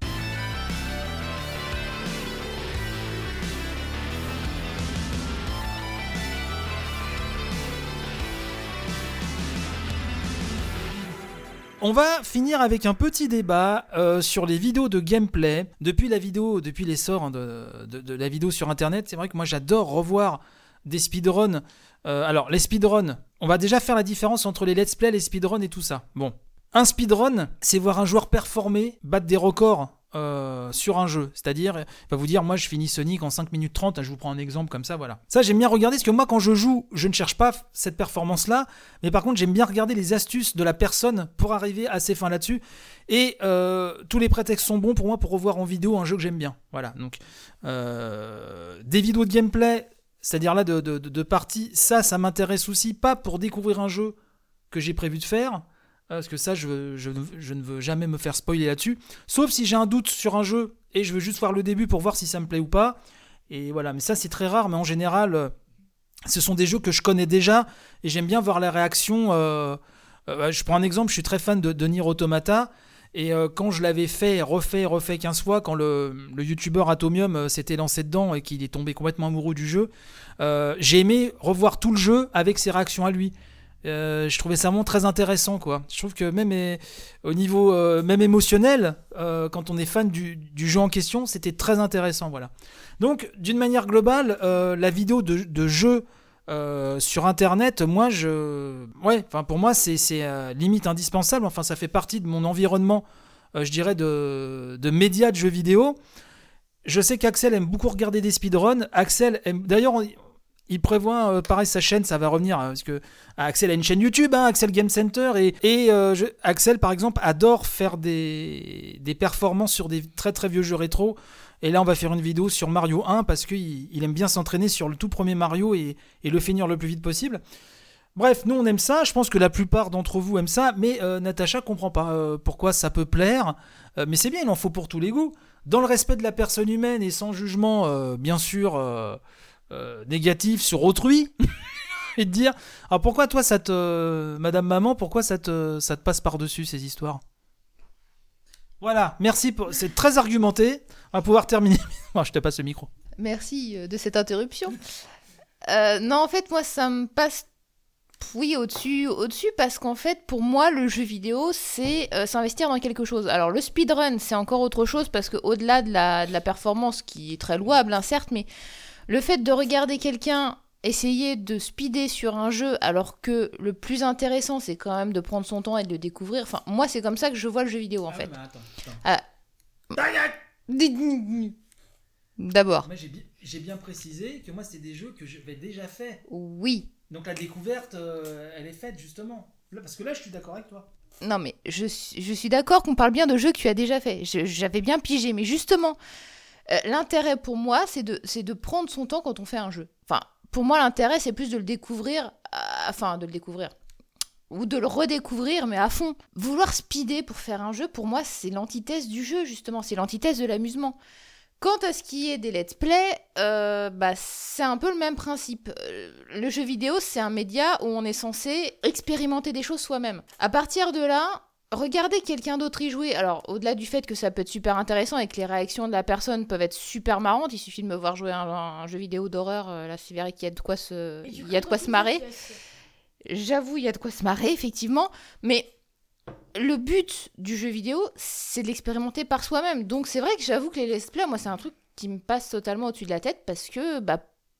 On va finir avec un petit débat euh, sur les vidéos de gameplay. Depuis la vidéo, depuis l'essor hein, de, de, de la vidéo sur internet, c'est vrai que moi j'adore revoir des speedruns. Euh, alors les speedruns, on va déjà faire la différence entre les let's play, les speedruns et tout ça. Bon, un speedrun, c'est voir un joueur performer, battre des records euh, sur un jeu. C'est-à-dire, il va vous dire, moi je finis Sonic en cinq minutes trente, hein, je vous prends un exemple comme ça, voilà. Ça j'aime bien regarder, parce que moi quand je joue, je ne cherche pas cette performance-là, mais par contre j'aime bien regarder les astuces de la personne pour arriver à ses fins là-dessus, et euh, tous les prétextes sont bons pour moi pour revoir en vidéo un jeu que j'aime bien. Voilà, donc euh, des vidéos de gameplay, c'est-à-dire là de, de, de, de parties, ça, ça m'intéresse aussi, pas pour découvrir un jeu que j'ai prévu de faire, parce que ça, je, je, je ne veux jamais me faire spoiler là-dessus. Sauf si j'ai un doute sur un jeu et je veux juste voir le début pour voir si ça me plaît ou pas. Et voilà, mais ça, c'est très rare. Mais en général, ce sont des jeux que je connais déjà et j'aime bien voir les réactions. Euh, euh, je prends un exemple, je suis très fan de, de Nier Automata. Et euh, quand je l'avais fait, refait, refait quinze fois, quand le, le youtubeur Atomium euh, s'était lancé dedans et qu'il est tombé complètement amoureux du jeu, euh, j'ai aimé revoir tout le jeu avec ses réactions à lui. Euh, je trouvais ça vraiment très intéressant, quoi. Je trouve que même é- au niveau euh, même émotionnel, euh, quand on est fan du, du jeu en question, c'était très intéressant, voilà. Donc, d'une manière globale, euh, la vidéo de, de jeu euh, sur Internet, moi, je, ouais, enfin pour moi, c'est, c'est euh, limite indispensable. Enfin, ça fait partie de mon environnement, euh, je dirais, de, de médias de jeux vidéo. Je sais qu'Axel aime beaucoup regarder des speedruns. Axel aime, d'ailleurs. On, Il prévoit, euh, pareil, sa chaîne, ça va revenir, hein, parce que Axel a une chaîne YouTube, hein, Axel Game Center, et, et euh, je, Axel, par exemple, adore faire des, des performances sur des très très vieux jeux rétro, Et là, on va faire une vidéo sur Mario un parce qu'il il aime bien s'entraîner sur le tout premier Mario et, et le finir le plus vite possible. Bref, nous, on aime ça. Je pense que la plupart d'entre vous aiment ça. Mais euh, Natacha comprend pas euh, pourquoi ça peut plaire. Euh, mais c'est bien, il en faut pour tous les goûts. Dans le respect de la personne humaine et sans jugement, euh, bien sûr, euh, euh, négatif sur autrui. Et de dire, alors pourquoi toi, ça te... Madame Maman, pourquoi ça te, ça te passe par-dessus ces histoires ? Voilà, merci. Pour... C'est très argumenté. On va pouvoir terminer. Non, je te passe le micro. Merci euh, de cette interruption. Euh, non, en fait, moi, ça me passe, oui, au-dessus, au-dessus, parce qu'en fait, pour moi, le jeu vidéo, c'est euh, s'investir dans quelque chose. Alors, le speedrun, c'est encore autre chose, parce qu'au-delà de la, de la performance, qui est très louable, hein, certes, mais le fait de regarder quelqu'un essayer de speeder sur un jeu, alors que le plus intéressant, c'est quand même de prendre son temps et de le découvrir. Enfin, moi, c'est comme ça que je vois le jeu vidéo, en ah fait. Ouais, attends, attends. Ah. D'abord. Moi, j'ai, bi- j'ai bien précisé que moi, c'était des jeux que j'avais déjà fait. Oui. Donc la découverte, euh, elle est faite, justement. Là, parce que là, je suis d'accord avec toi. Non, mais je, je suis d'accord qu'on parle bien de jeux que tu as déjà fait. Je, j'avais bien pigé, mais justement, euh, l'intérêt pour moi, c'est de, c'est de prendre son temps quand on fait un jeu. Enfin, pour moi, l'intérêt, c'est plus de le découvrir, euh, enfin, de le découvrir, ou de le redécouvrir, mais à fond. Vouloir speeder pour faire un jeu, pour moi, c'est l'antithèse du jeu, justement, c'est l'antithèse de l'amusement. Quant à ce qui est des let's play, euh, bah, c'est un peu le même principe. Euh, le jeu vidéo, c'est un média où on est censé expérimenter des choses soi-même. À partir de là, regarder quelqu'un d'autre y jouer, alors au-delà du fait que ça peut être super intéressant et que les réactions de la personne peuvent être super marrantes, il suffit de me voir jouer un, un jeu vidéo d'horreur, euh, là c'est vrai qu'il y a de quoi se, il y a de quoi se marrer. J'avoue, il y a de quoi se marrer, effectivement, mais le but du jeu vidéo, c'est de l'expérimenter par soi-même. Donc c'est vrai que j'avoue que les let's play, moi c'est un truc qui me passe totalement au-dessus de la tête parce que bah,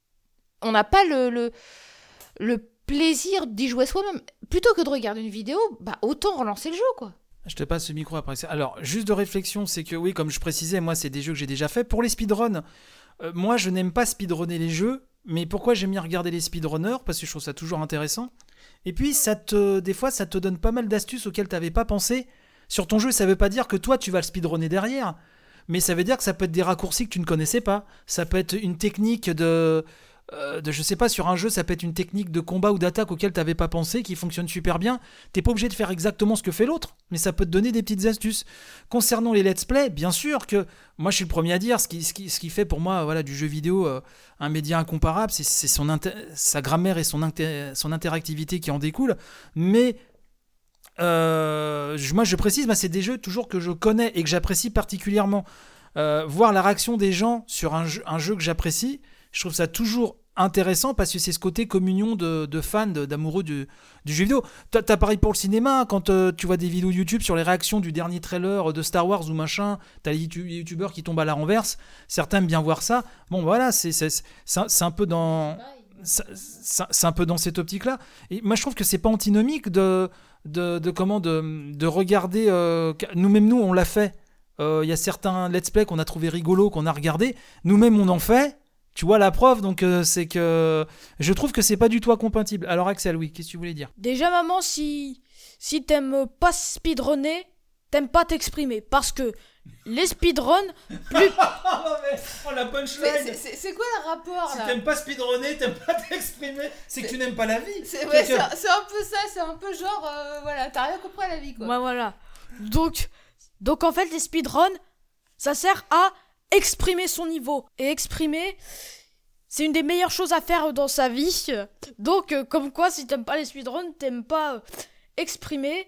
on n'a pas le, le, le plaisir d'y jouer soi-même. Plutôt que de regarder une vidéo, bah autant relancer le jeu, quoi. Je te passe ce micro après. Alors, juste de réflexion, c'est que oui, comme je précisais, moi, c'est des jeux que j'ai déjà fait. Pour les speedruns, euh, moi, je n'aime pas speedrunner les jeux. Mais pourquoi j'aime bien regarder les speedrunners ? Parce que je trouve ça toujours intéressant. Et puis, ça te, des fois, ça te donne pas mal d'astuces auxquelles tu n'avais pas pensé. Sur ton jeu, ça veut pas dire que toi, tu vas le speedrunner derrière. Mais ça veut dire que ça peut être des raccourcis que tu ne connaissais pas. Ça peut être une technique de... Euh, de, je sais pas, sur un jeu, ça peut être une technique de combat ou d'attaque auquel tu n'avais pas pensé, qui fonctionne super bien. T'es pas obligé de faire exactement ce que fait l'autre, mais ça peut te donner des petites astuces. Concernant les let's play, bien sûr que moi je suis le premier à dire, ce qui, ce qui, ce qui fait pour moi voilà, du jeu vidéo euh, un média incomparable, c'est, c'est son inter- sa grammaire et son, inter- son interactivité qui en découle. Mais euh, je, moi je précise, bah, c'est des jeux toujours que je connais et que j'apprécie particulièrement. Euh, voir la réaction des gens sur un jeu, un jeu que j'apprécie, je trouve ça toujours intéressant parce que c'est ce côté communion de, de fans, de, d'amoureux du, du jeu vidéo. T'as, t'as pareil pour le cinéma, quand euh, tu vois des vidéos YouTube sur les réactions du dernier trailer de Star Wars ou machin, t'as les youtubeurs qui tombent à la renverse, certains aiment bien voir ça. Bon voilà, c'est, c'est, c'est, c'est un peu dans... C'est, c'est un peu dans cette optique-là. Et moi, je trouve que c'est pas antinomique de, de, de, comment, de, de regarder... Euh, nous-mêmes, nous, on l'a fait. Il euh, y a certains let's play qu'on a trouvé rigolos, qu'on a regardé. Nous-mêmes, on en fait. Tu vois la preuve, donc euh, c'est que je trouve que c'est pas du tout incompatible. Alors Axel, oui, qu'est-ce que tu voulais dire ? Déjà maman, si si t'aimes pas speedrunner, t'aimes pas t'exprimer, parce que les speedruns plus... oh la punchline. C'est, c'est, c'est quoi le rapport si là ? Si t'aimes pas speedrunner, t'aimes pas t'exprimer, c'est, c'est que tu n'aimes pas la vie. C'est, ouais, c'est, un, c'est un peu ça, c'est un peu genre, euh, voilà, t'as rien compris à la vie quoi. Ouais, voilà. Donc, donc en fait les speedruns, ça sert à exprimer son niveau. Et exprimer, c'est une des meilleures choses à faire dans sa vie. Donc, euh, comme quoi, si t'aimes pas les speedruns, t'aimes pas euh, exprimer.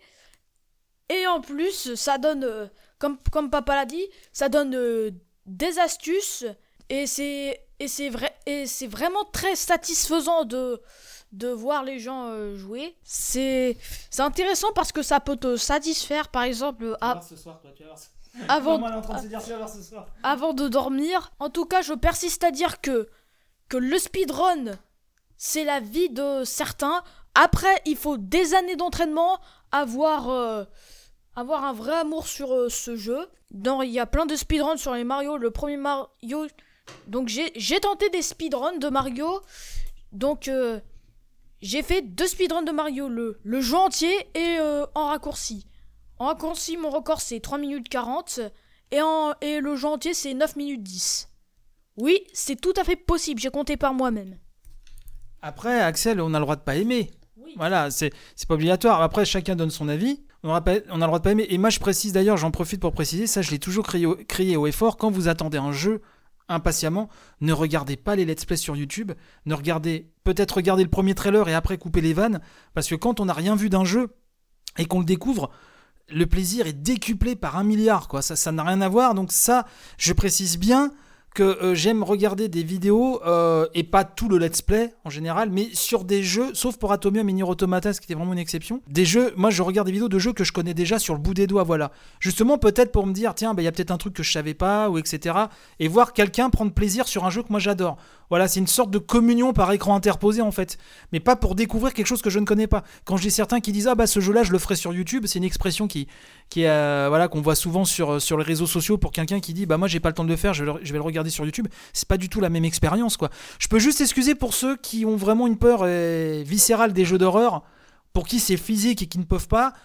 Et en plus, ça donne, euh, comme, comme papa l'a dit, ça donne euh, des astuces. Et c'est, et, c'est vrai, et c'est vraiment très satisfaisant de, de voir les gens euh, jouer. C'est, c'est intéressant parce que ça peut te satisfaire, par exemple... À... ce soir, toi, tu vas voir ça. Avant, Maman, elle est en train de se dire, tu vas voir ce soir. Avant de dormir. En tout cas, je persiste à dire que, que le speedrun, c'est la vie de certains. Après, il faut des années d'entraînement, avoir, euh, avoir un vrai amour sur euh, ce jeu. Donc, il y a plein de speedruns sur les Mario. Le premier Mario... Donc, j'ai, j'ai tenté des speedruns de Mario. Donc, euh, j'ai fait deux speedruns de Mario. Le, le jeu entier et euh, en raccourci. En raccourci, mon record, c'est trois minutes quarante. et, en, et le jeu entier c'est neuf minutes dix. Oui, c'est tout à fait possible, j'ai compté par moi-même. Après, Axel, on a le droit de pas aimer. Oui. Voilà, c'est, c'est pas obligatoire. Après, chacun donne son avis. On a, pas, on a le droit de pas aimer. Et moi, je précise d'ailleurs, j'en profite pour préciser, ça, je l'ai toujours crié, au- crié haut et fort. Quand vous attendez un jeu impatiemment, ne regardez pas les let's play sur YouTube. Ne regardez, peut-être regarder le premier trailer et après couper les vannes. Parce que quand on n'a rien vu d'un jeu et qu'on le découvre, le plaisir est décuplé par un milliard, quoi. Ça, ça n'a rien à voir. Donc ça, je précise bien que euh, j'aime regarder des vidéos, euh, et pas tout le let's play en général, mais sur des jeux, sauf pour Atomium et Nier Automata, ce qui était vraiment une exception. Des jeux, moi je regarde des vidéos de jeux que je connais déjà sur le bout des doigts, voilà. Justement, peut-être pour me dire, tiens, bah, y a peut-être un truc que je savais pas, ou et cetera. Et voir quelqu'un prendre plaisir sur un jeu que moi j'adore. Voilà, c'est une sorte de communion par écran interposé en fait. Mais pas pour découvrir quelque chose que je ne connais pas. Quand j'ai certains qui disent, ah bah ce jeu-là je le ferai sur YouTube, c'est une expression qui, qui est, euh, voilà, qu'on voit souvent sur, sur les réseaux sociaux pour quelqu'un qui dit, bah moi j'ai pas le temps de le faire, je vais le, je vais le regarder sur YouTube. C'est pas du tout la même expérience, quoi. Je peux juste excuser pour ceux qui ont vraiment une peur euh, viscérale des jeux d'horreur, pour qui c'est physique et qui ne peuvent pas.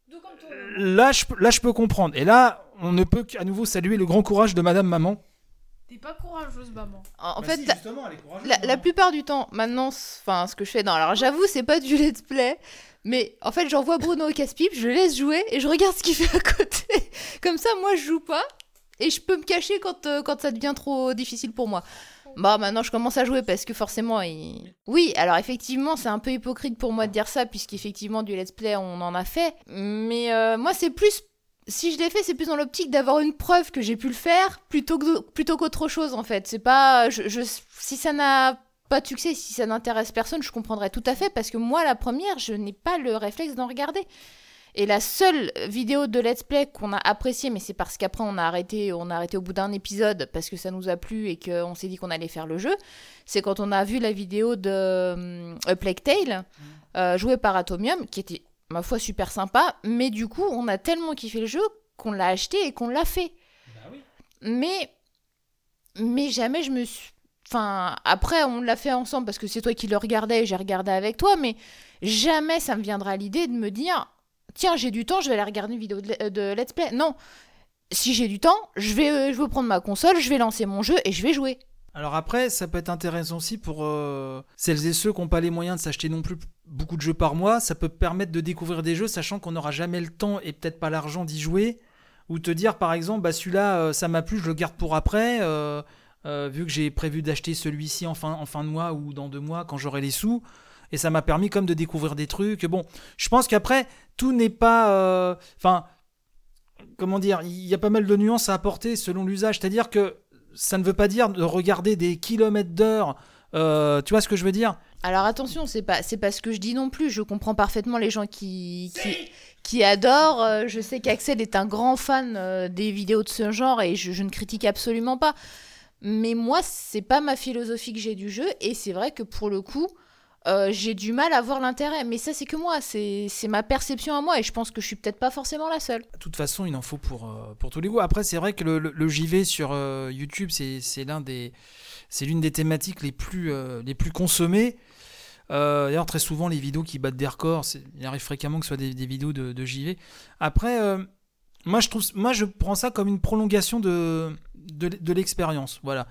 Là je, là, je peux comprendre. Et là, on ne peut qu'à nouveau saluer le grand courage de Madame Maman. T'es pas courageuse, maman. En, en Bah fait, si, la- justement, elle est courageuse, La, maman. la plupart du temps, maintenant, enfin, ce que je fais, non, alors j'avoue, c'est pas du let's play, mais en fait, j'envoie Bruno au casse-pipe, je le laisse jouer et je regarde ce qu'il fait à côté. Comme ça, moi, je joue pas et je peux me cacher quand, euh, quand ça devient trop difficile pour moi. Bah, maintenant, je commence à jouer parce que forcément, il... Oui, alors effectivement, c'est un peu hypocrite pour moi de dire ça, puisqu'effectivement, du let's play, on en a fait. Mais euh, moi, c'est plus... Si je l'ai fait, c'est plus dans l'optique d'avoir une preuve que j'ai pu le faire plutôt, que, plutôt qu'autre chose, en fait. C'est pas... Je, je, si ça n'a pas de succès, si ça n'intéresse personne, je comprendrais tout à fait, parce que moi, la première, je n'ai pas le réflexe d'en regarder. Et la seule vidéo de let's play qu'on a appréciée, mais c'est parce qu'après on a arrêté, on a arrêté au bout d'un épisode parce que ça nous a plu et qu'on s'est dit qu'on allait faire le jeu, c'est quand on a vu la vidéo de euh, A Plague Tale, euh, jouée par Atomium, qui était, ma foi, super sympa, mais du coup, on a tellement kiffé le jeu qu'on l'a acheté et qu'on l'a fait. Bah oui. Mais, mais jamais je me suis... Enfin, après, on l'a fait ensemble parce que c'est toi qui le regardais et j'ai regardé avec toi, mais jamais ça me viendra à l'idée de me dire... Tiens, j'ai du temps, je vais aller regarder une vidéo de, de let's play. Non, si j'ai du temps, je vais, euh, je vais prendre ma console, je vais lancer mon jeu et je vais jouer. Alors après, ça peut être intéressant aussi pour euh, celles et ceux qui n'ont pas les moyens de s'acheter non plus beaucoup de jeux par mois. Ça peut permettre de découvrir des jeux, sachant qu'on n'aura jamais le temps et peut-être pas l'argent d'y jouer. Ou te dire, par exemple, bah celui-là, euh, ça m'a plu, je le garde pour après, euh, euh, vu que j'ai prévu d'acheter celui-ci en fin, en fin de mois ou dans deux mois quand j'aurai les sous. Et ça m'a permis comme de découvrir des trucs. Bon, je pense qu'après, tout n'est pas... Enfin, euh, comment dire, il y a pas mal de nuances à apporter selon l'usage. C'est-à-dire que ça ne veut pas dire de regarder des kilomètres d'heures. Euh, tu vois ce que je veux dire ? Alors attention, c'est pas, c'est pas ce que je dis non plus. Je comprends parfaitement les gens qui, qui, qui adorent. Euh, Je sais qu'Axel est un grand fan euh, des vidéos de ce genre et je, je ne critique absolument pas. Mais moi, c'est pas ma philosophie que j'ai du jeu. Et c'est vrai que pour le coup... Euh, j'ai du mal à voir l'intérêt, mais ça c'est que moi, c'est, c'est ma perception à moi et je pense que je suis peut-être pas forcément la seule. De toute façon, il en faut pour, euh, pour tous les goûts. Après, c'est vrai que le, le, le J V sur euh, YouTube, c'est, c'est, l'un des, c'est l'une des thématiques les plus, euh, les plus consommées. Euh, d'ailleurs, très souvent, les vidéos qui battent des records, c'est, il arrive fréquemment que ce soit des, des vidéos de, de J V. Après, euh, moi, je trouve, moi, je prends ça comme une prolongation de, de, de l'expérience. Voilà.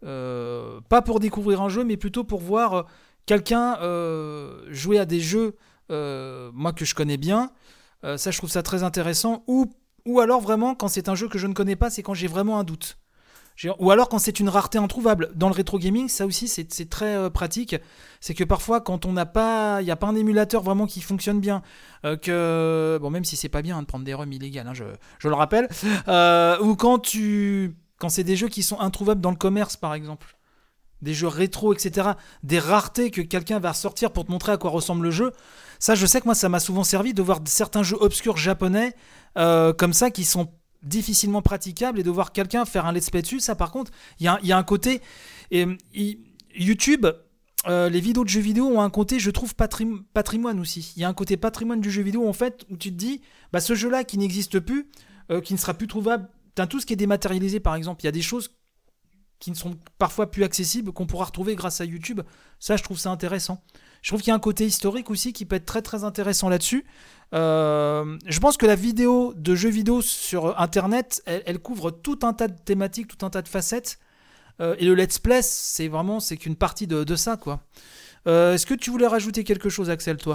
Euh, pas pour découvrir un jeu, mais plutôt pour voir... Euh, quelqu'un euh, jouer à des jeux, euh, moi que je connais bien, euh, ça je trouve ça très intéressant. Ou, ou alors vraiment quand c'est un jeu que je ne connais pas, c'est quand j'ai vraiment un doute. J'ai, ou alors quand c'est une rareté introuvable. Dans le rétro gaming, ça aussi c'est, c'est très euh, pratique. C'est que parfois quand on n'a pas, il n'y a pas un émulateur vraiment qui fonctionne bien, euh, que bon même si c'est pas bien hein, de prendre des ROMs illégales, hein, je, je le rappelle, euh, ou quand tu, quand c'est des jeux qui sont introuvables dans le commerce par exemple. Des jeux rétro, et cetera, des raretés que quelqu'un va sortir pour te montrer à quoi ressemble le jeu. Ça, je sais que moi, ça m'a souvent servi de voir certains jeux obscurs japonais euh, comme ça, qui sont difficilement praticables, et de voir quelqu'un faire un let's play dessus. Ça, par contre, il y, y a un côté... Et, y, YouTube, euh, les vidéos de jeux vidéo ont un côté, je trouve, patrim- patrimoine aussi. Il y a un côté patrimoine du jeu vidéo, en fait, où tu te dis, bah, ce jeu-là qui n'existe plus, euh, qui ne sera plus trouvable, t'as tout ce qui est dématérialisé, par exemple. Il y a des choses qui ne sont parfois plus accessibles, qu'on pourra retrouver grâce à YouTube. Ça, je trouve ça intéressant. Je trouve qu'il y a un côté historique aussi qui peut être très très intéressant là-dessus. Euh, je pense que la vidéo de jeux vidéo sur Internet, elle, elle couvre tout un tas de thématiques, tout un tas de facettes. Euh, et le let's play, c'est vraiment c'est qu'une partie de, de ça, quoi. Euh, est-ce que tu voulais rajouter quelque chose, Axel, toi ?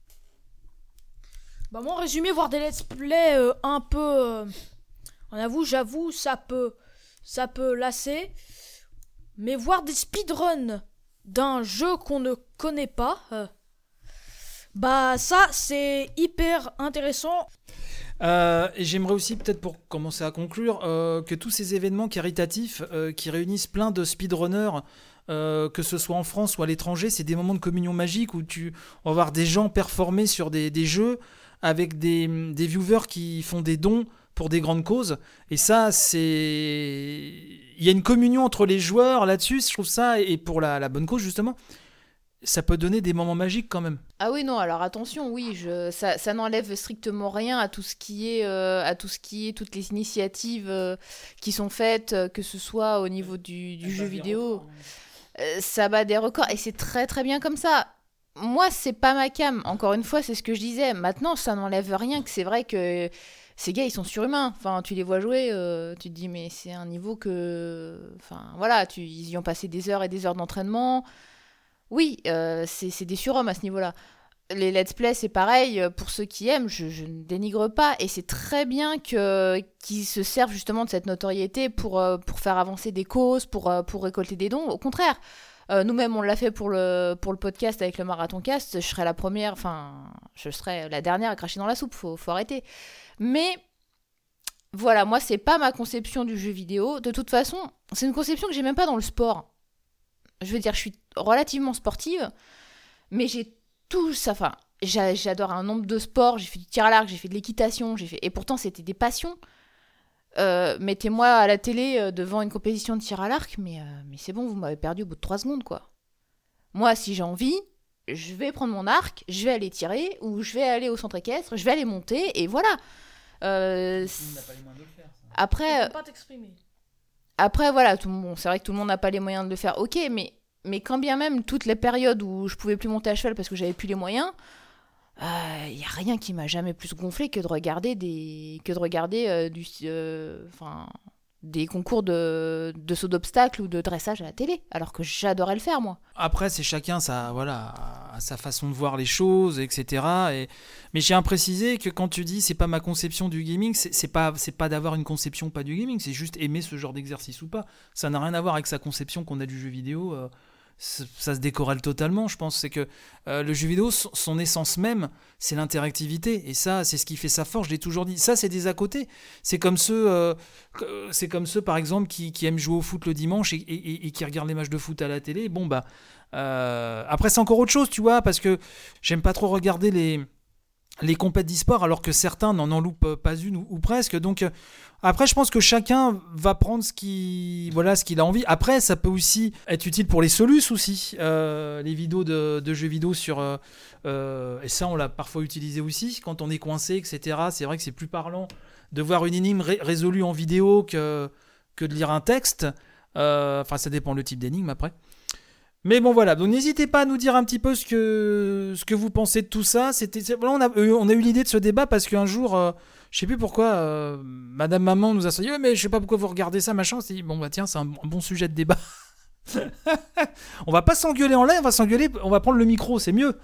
Bah moi, en résumé, voir des let's play euh, un peu... Euh, on avoue, j'avoue, ça peut, ça peut lasser. Mais voir des speedruns d'un jeu qu'on ne connaît pas, euh, bah ça, c'est hyper intéressant. Euh, et j'aimerais aussi, peut-être pour commencer à conclure, euh, que tous ces événements caritatifs euh, qui réunissent plein de speedrunners, euh, que ce soit en France ou à l'étranger, c'est des moments de communion magique où tu on va voir des gens performer sur des, des jeux avec des, des viewers qui font des dons pour des grandes causes. Et ça, c'est... Il y a une communion entre les joueurs là-dessus, je trouve ça, et pour la, la bonne cause, justement, ça peut donner des moments magiques quand même. Ah oui, non, alors attention, oui, je, ça, ça n'enlève strictement rien à tout ce qui est, euh, à tout ce qui est toutes les initiatives euh, qui sont faites, euh, que ce soit au niveau du, du jeu vidéo. Euh, ça bat des records, et c'est très très bien comme ça. Moi, c'est pas ma cam. Encore une fois, c'est ce que je disais. Maintenant, ça n'enlève rien, que c'est vrai que ces gars, ils sont surhumains. Enfin, tu les vois jouer, euh, tu te dis, mais c'est un niveau que... Enfin, voilà, tu, ils y ont passé des heures et des heures d'entraînement. Oui, euh, c'est, c'est des surhommes à ce niveau-là. Les let's play, c'est pareil. Pour ceux qui aiment, je, je ne dénigre pas. Et c'est très bien que, qu'ils se servent justement de cette notoriété pour, euh, pour faire avancer des causes, pour, euh, pour récolter des dons. Au contraire, euh, nous-mêmes, on l'a fait pour le, pour le podcast avec le Marathon Cast. Je serais la première, enfin, je serais la dernière à cracher dans la soupe. Faut, faut arrêter. Mais voilà, moi, c'est pas ma conception du jeu vidéo. De toute façon, c'est une conception que j'ai même pas dans le sport. Je veux dire, je suis relativement sportive, mais j'ai tout ça. Enfin, j'a, j'adore un nombre de sports. J'ai fait du tir à l'arc, j'ai fait de l'équitation, j'ai fait... et pourtant, c'était des passions. Euh, mettez-moi à la télé euh, devant une compétition de tir à l'arc, mais, euh, mais c'est bon, vous m'avez perdu au bout de trois secondes, quoi. Moi, si j'ai envie, je vais prendre mon arc, je vais aller tirer, ou je vais aller au centre équestre, je vais aller monter, et voilà. Euh, Tout le monde n'a pas les moyens de le faire, ça. Après, Tu peux pas t'exprimer. Après, voilà, tout, bon, c'est vrai que tout le monde n'a pas les moyens de le faire, ok, mais, mais quand bien même, toutes les périodes où je pouvais plus monter à cheval parce que j'avais plus les moyens, il euh, n'y a rien qui m'a jamais plus gonflé que de regarder des, que de regarder, euh, du, euh, des concours de, de saut d'obstacles ou de dressage à la télé, alors que j'adorais le faire, moi. Après, c'est chacun sa, voilà, a sa façon de voir les choses, et cetera. Et... Mais j'ai à préciser que quand tu dis c'est pas ma conception du gaming, c'est, c'est pas, c'est pas d'avoir une conception pas du gaming, c'est juste aimer ce genre d'exercice ou pas. Ça n'a rien à voir avec sa conception qu'on a du jeu vidéo. Euh, ça se décorrèle totalement, je pense. C'est que euh, le jeu vidéo, son, son essence même, c'est l'interactivité. Et ça, c'est ce qui fait sa force, je l'ai toujours dit. Ça, c'est des à côté. C'est comme ceux, euh, c'est comme ceux par exemple, qui, qui aiment jouer au foot le dimanche et, et, et qui regardent les matchs de foot à la télé. Bon, bah... Euh, après, c'est encore autre chose, tu vois, parce que j'aime pas trop regarder les... les compètes d'e-sport, alors que certains n'en en loupent pas une ou, ou presque. Donc euh, après, je pense que chacun va prendre ce qu'il, voilà, ce qu'il a envie. Après, ça peut aussi être utile pour les solus aussi, euh, les vidéos de, de jeux vidéo sur euh, euh, et ça on l'a parfois utilisé aussi quand on est coincé, etc. C'est vrai que c'est plus parlant de voir une énigme ré- résolue en vidéo que, que de lire un texte. Euh, enfin, ça dépend le type d'énigme après. Mais bon, voilà, donc n'hésitez pas à nous dire un petit peu ce que, ce que vous pensez de tout ça. C'était, voilà, on, a, on a eu l'idée de ce débat parce qu'un jour, euh, je sais plus pourquoi, euh, Madame Maman nous a dit ouais, mais je sais pas pourquoi vous regardez ça, machin. C'est dit, bon, bah tiens, c'est un bon sujet de débat. On va pas s'engueuler en live, on va s'engueuler, on va prendre le micro, c'est mieux.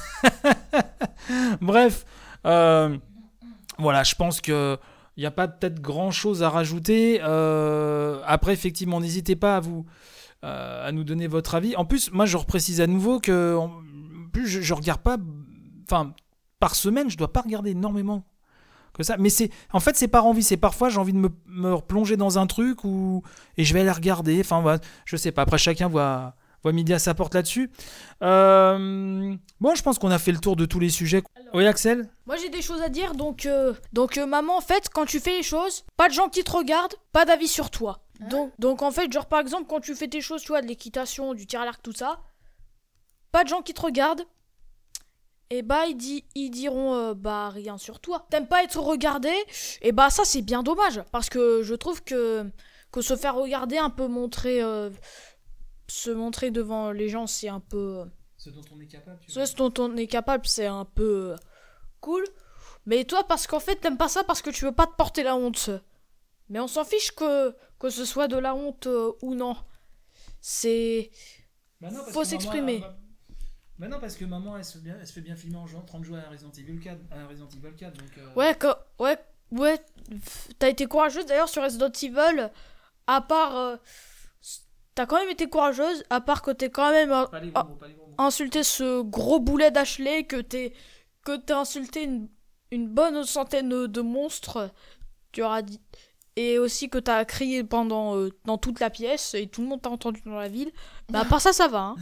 Bref, euh, voilà, je pense que il n'y a pas peut-être grand-chose à rajouter. Euh, après, effectivement, n'hésitez pas à vous... à nous donner votre avis. En plus, moi, je reprécise à nouveau que en plus, je, je regarde pas... Enfin, par semaine, je dois pas regarder énormément que ça. Mais c'est, en fait, c'est par envie. C'est parfois, j'ai envie de me, me replonger dans un truc où, et je vais aller regarder. Enfin, voilà, je sais pas. Après, chacun voit, voit midi à sa porte là-dessus. Euh, bon, je pense qu'on a fait le tour de tous les sujets. Alors, oui, Axel ? Moi, j'ai des choses à dire. Donc, euh, donc euh, maman, en fait, quand tu fais les choses, pas de gens qui te regardent, pas d'avis sur toi. Hein? Donc, donc en fait, genre par exemple, quand tu fais tes choses, tu vois, de l'équitation, du tir à l'arc, tout ça, pas de gens qui te regardent, et bah ils, di- ils diront euh, bah rien sur toi. T'aimes pas être regardé, et bah ça c'est bien dommage, parce que je trouve que, que se faire regarder, un peu montrer, euh, se montrer devant les gens, c'est un peu, Ce dont on est capable. Tu Ce dont on est capable, c'est un peu euh, cool. Mais toi, parce qu'en fait, t'aimes pas ça parce que tu veux pas te porter la honte. Mais on s'en fiche que, que ce soit de la honte euh, ou non. C'est... Bah non, parce Faut que s'exprimer. Maman, bah non, parce que maman, elle se, bien, elle se fait bien filmer en jouant, en train de jouer à Resident Evil quatre. À Resident Evil quatre donc, euh... Ouais, que, ouais, ouais. T'as été courageuse d'ailleurs sur Resident Evil. À part... Euh, t'as quand même été courageuse, à part que t'es quand même... Euh, pas les gros mots, pas les gros mots. insulté ce gros boulet d'Ashley, que t'es... Que t'as insulté une, une bonne centaine de monstres. Tu auras dit... Et aussi que t'as crié pendant euh, dans toute la pièce et tout le monde t'a entendu dans la ville. Mais à part ça, ça va. Hein.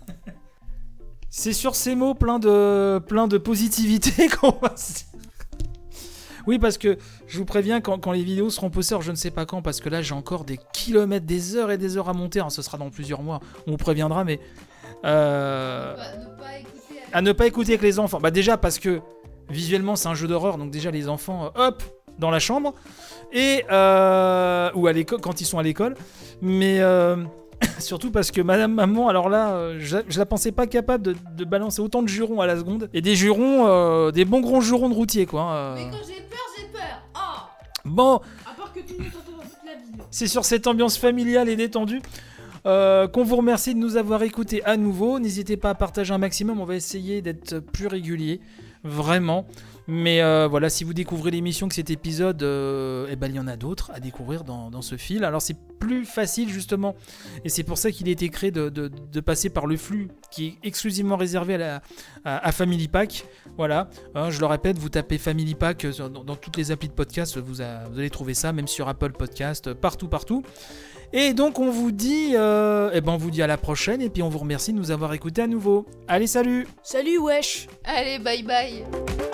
C'est sur ces mots plein de, plein de positivité qu'on va se... Oui, parce que je vous préviens, quand, quand les vidéos seront postées, je ne sais pas quand, parce que là j'ai encore des kilomètres, des heures et des heures à monter. Hein, ce sera dans plusieurs mois, on vous préviendra, mais... Euh... Bah, ne pas écouter avec... À ne pas écouter avec les enfants. Bah déjà parce que visuellement c'est un jeu d'horreur, donc déjà les enfants, euh, hop, dans la chambre. Et euh, ou à l'école quand ils sont à l'école, mais euh, surtout parce que Madame Maman, alors là, euh, je, je la pensais pas capable de, de balancer autant de jurons à la seconde et des jurons, euh, des bons gros jurons de routier quoi. Euh. Mais quand j'ai peur, j'ai peur. Oh Bon, À part que tout le monde t'entend dans toute la ville. c'est sur cette ambiance familiale et détendue euh, qu'on vous remercie de nous avoir écoutés à nouveau. N'hésitez pas à partager un maximum. On va essayer d'être plus régulier, vraiment. Mais euh, voilà, si vous découvrez l'émission que cet épisode, euh, eh ben, il y en a d'autres à découvrir dans, dans ce fil. Alors c'est plus facile justement, et c'est pour ça qu'il a été créé de, de, de passer par le flux qui est exclusivement réservé à, la, à, à Family Pack. Voilà, hein, je le répète, vous tapez Family Pack dans, dans toutes les applis de podcast, vous, a, vous allez trouver ça, même sur Apple Podcast, partout, partout. Et donc on vous dit, euh, eh ben, on vous dit à la prochaine, et puis on vous remercie de nous avoir écoutés à nouveau. Allez, salut! Salut, wesh. Allez, bye bye.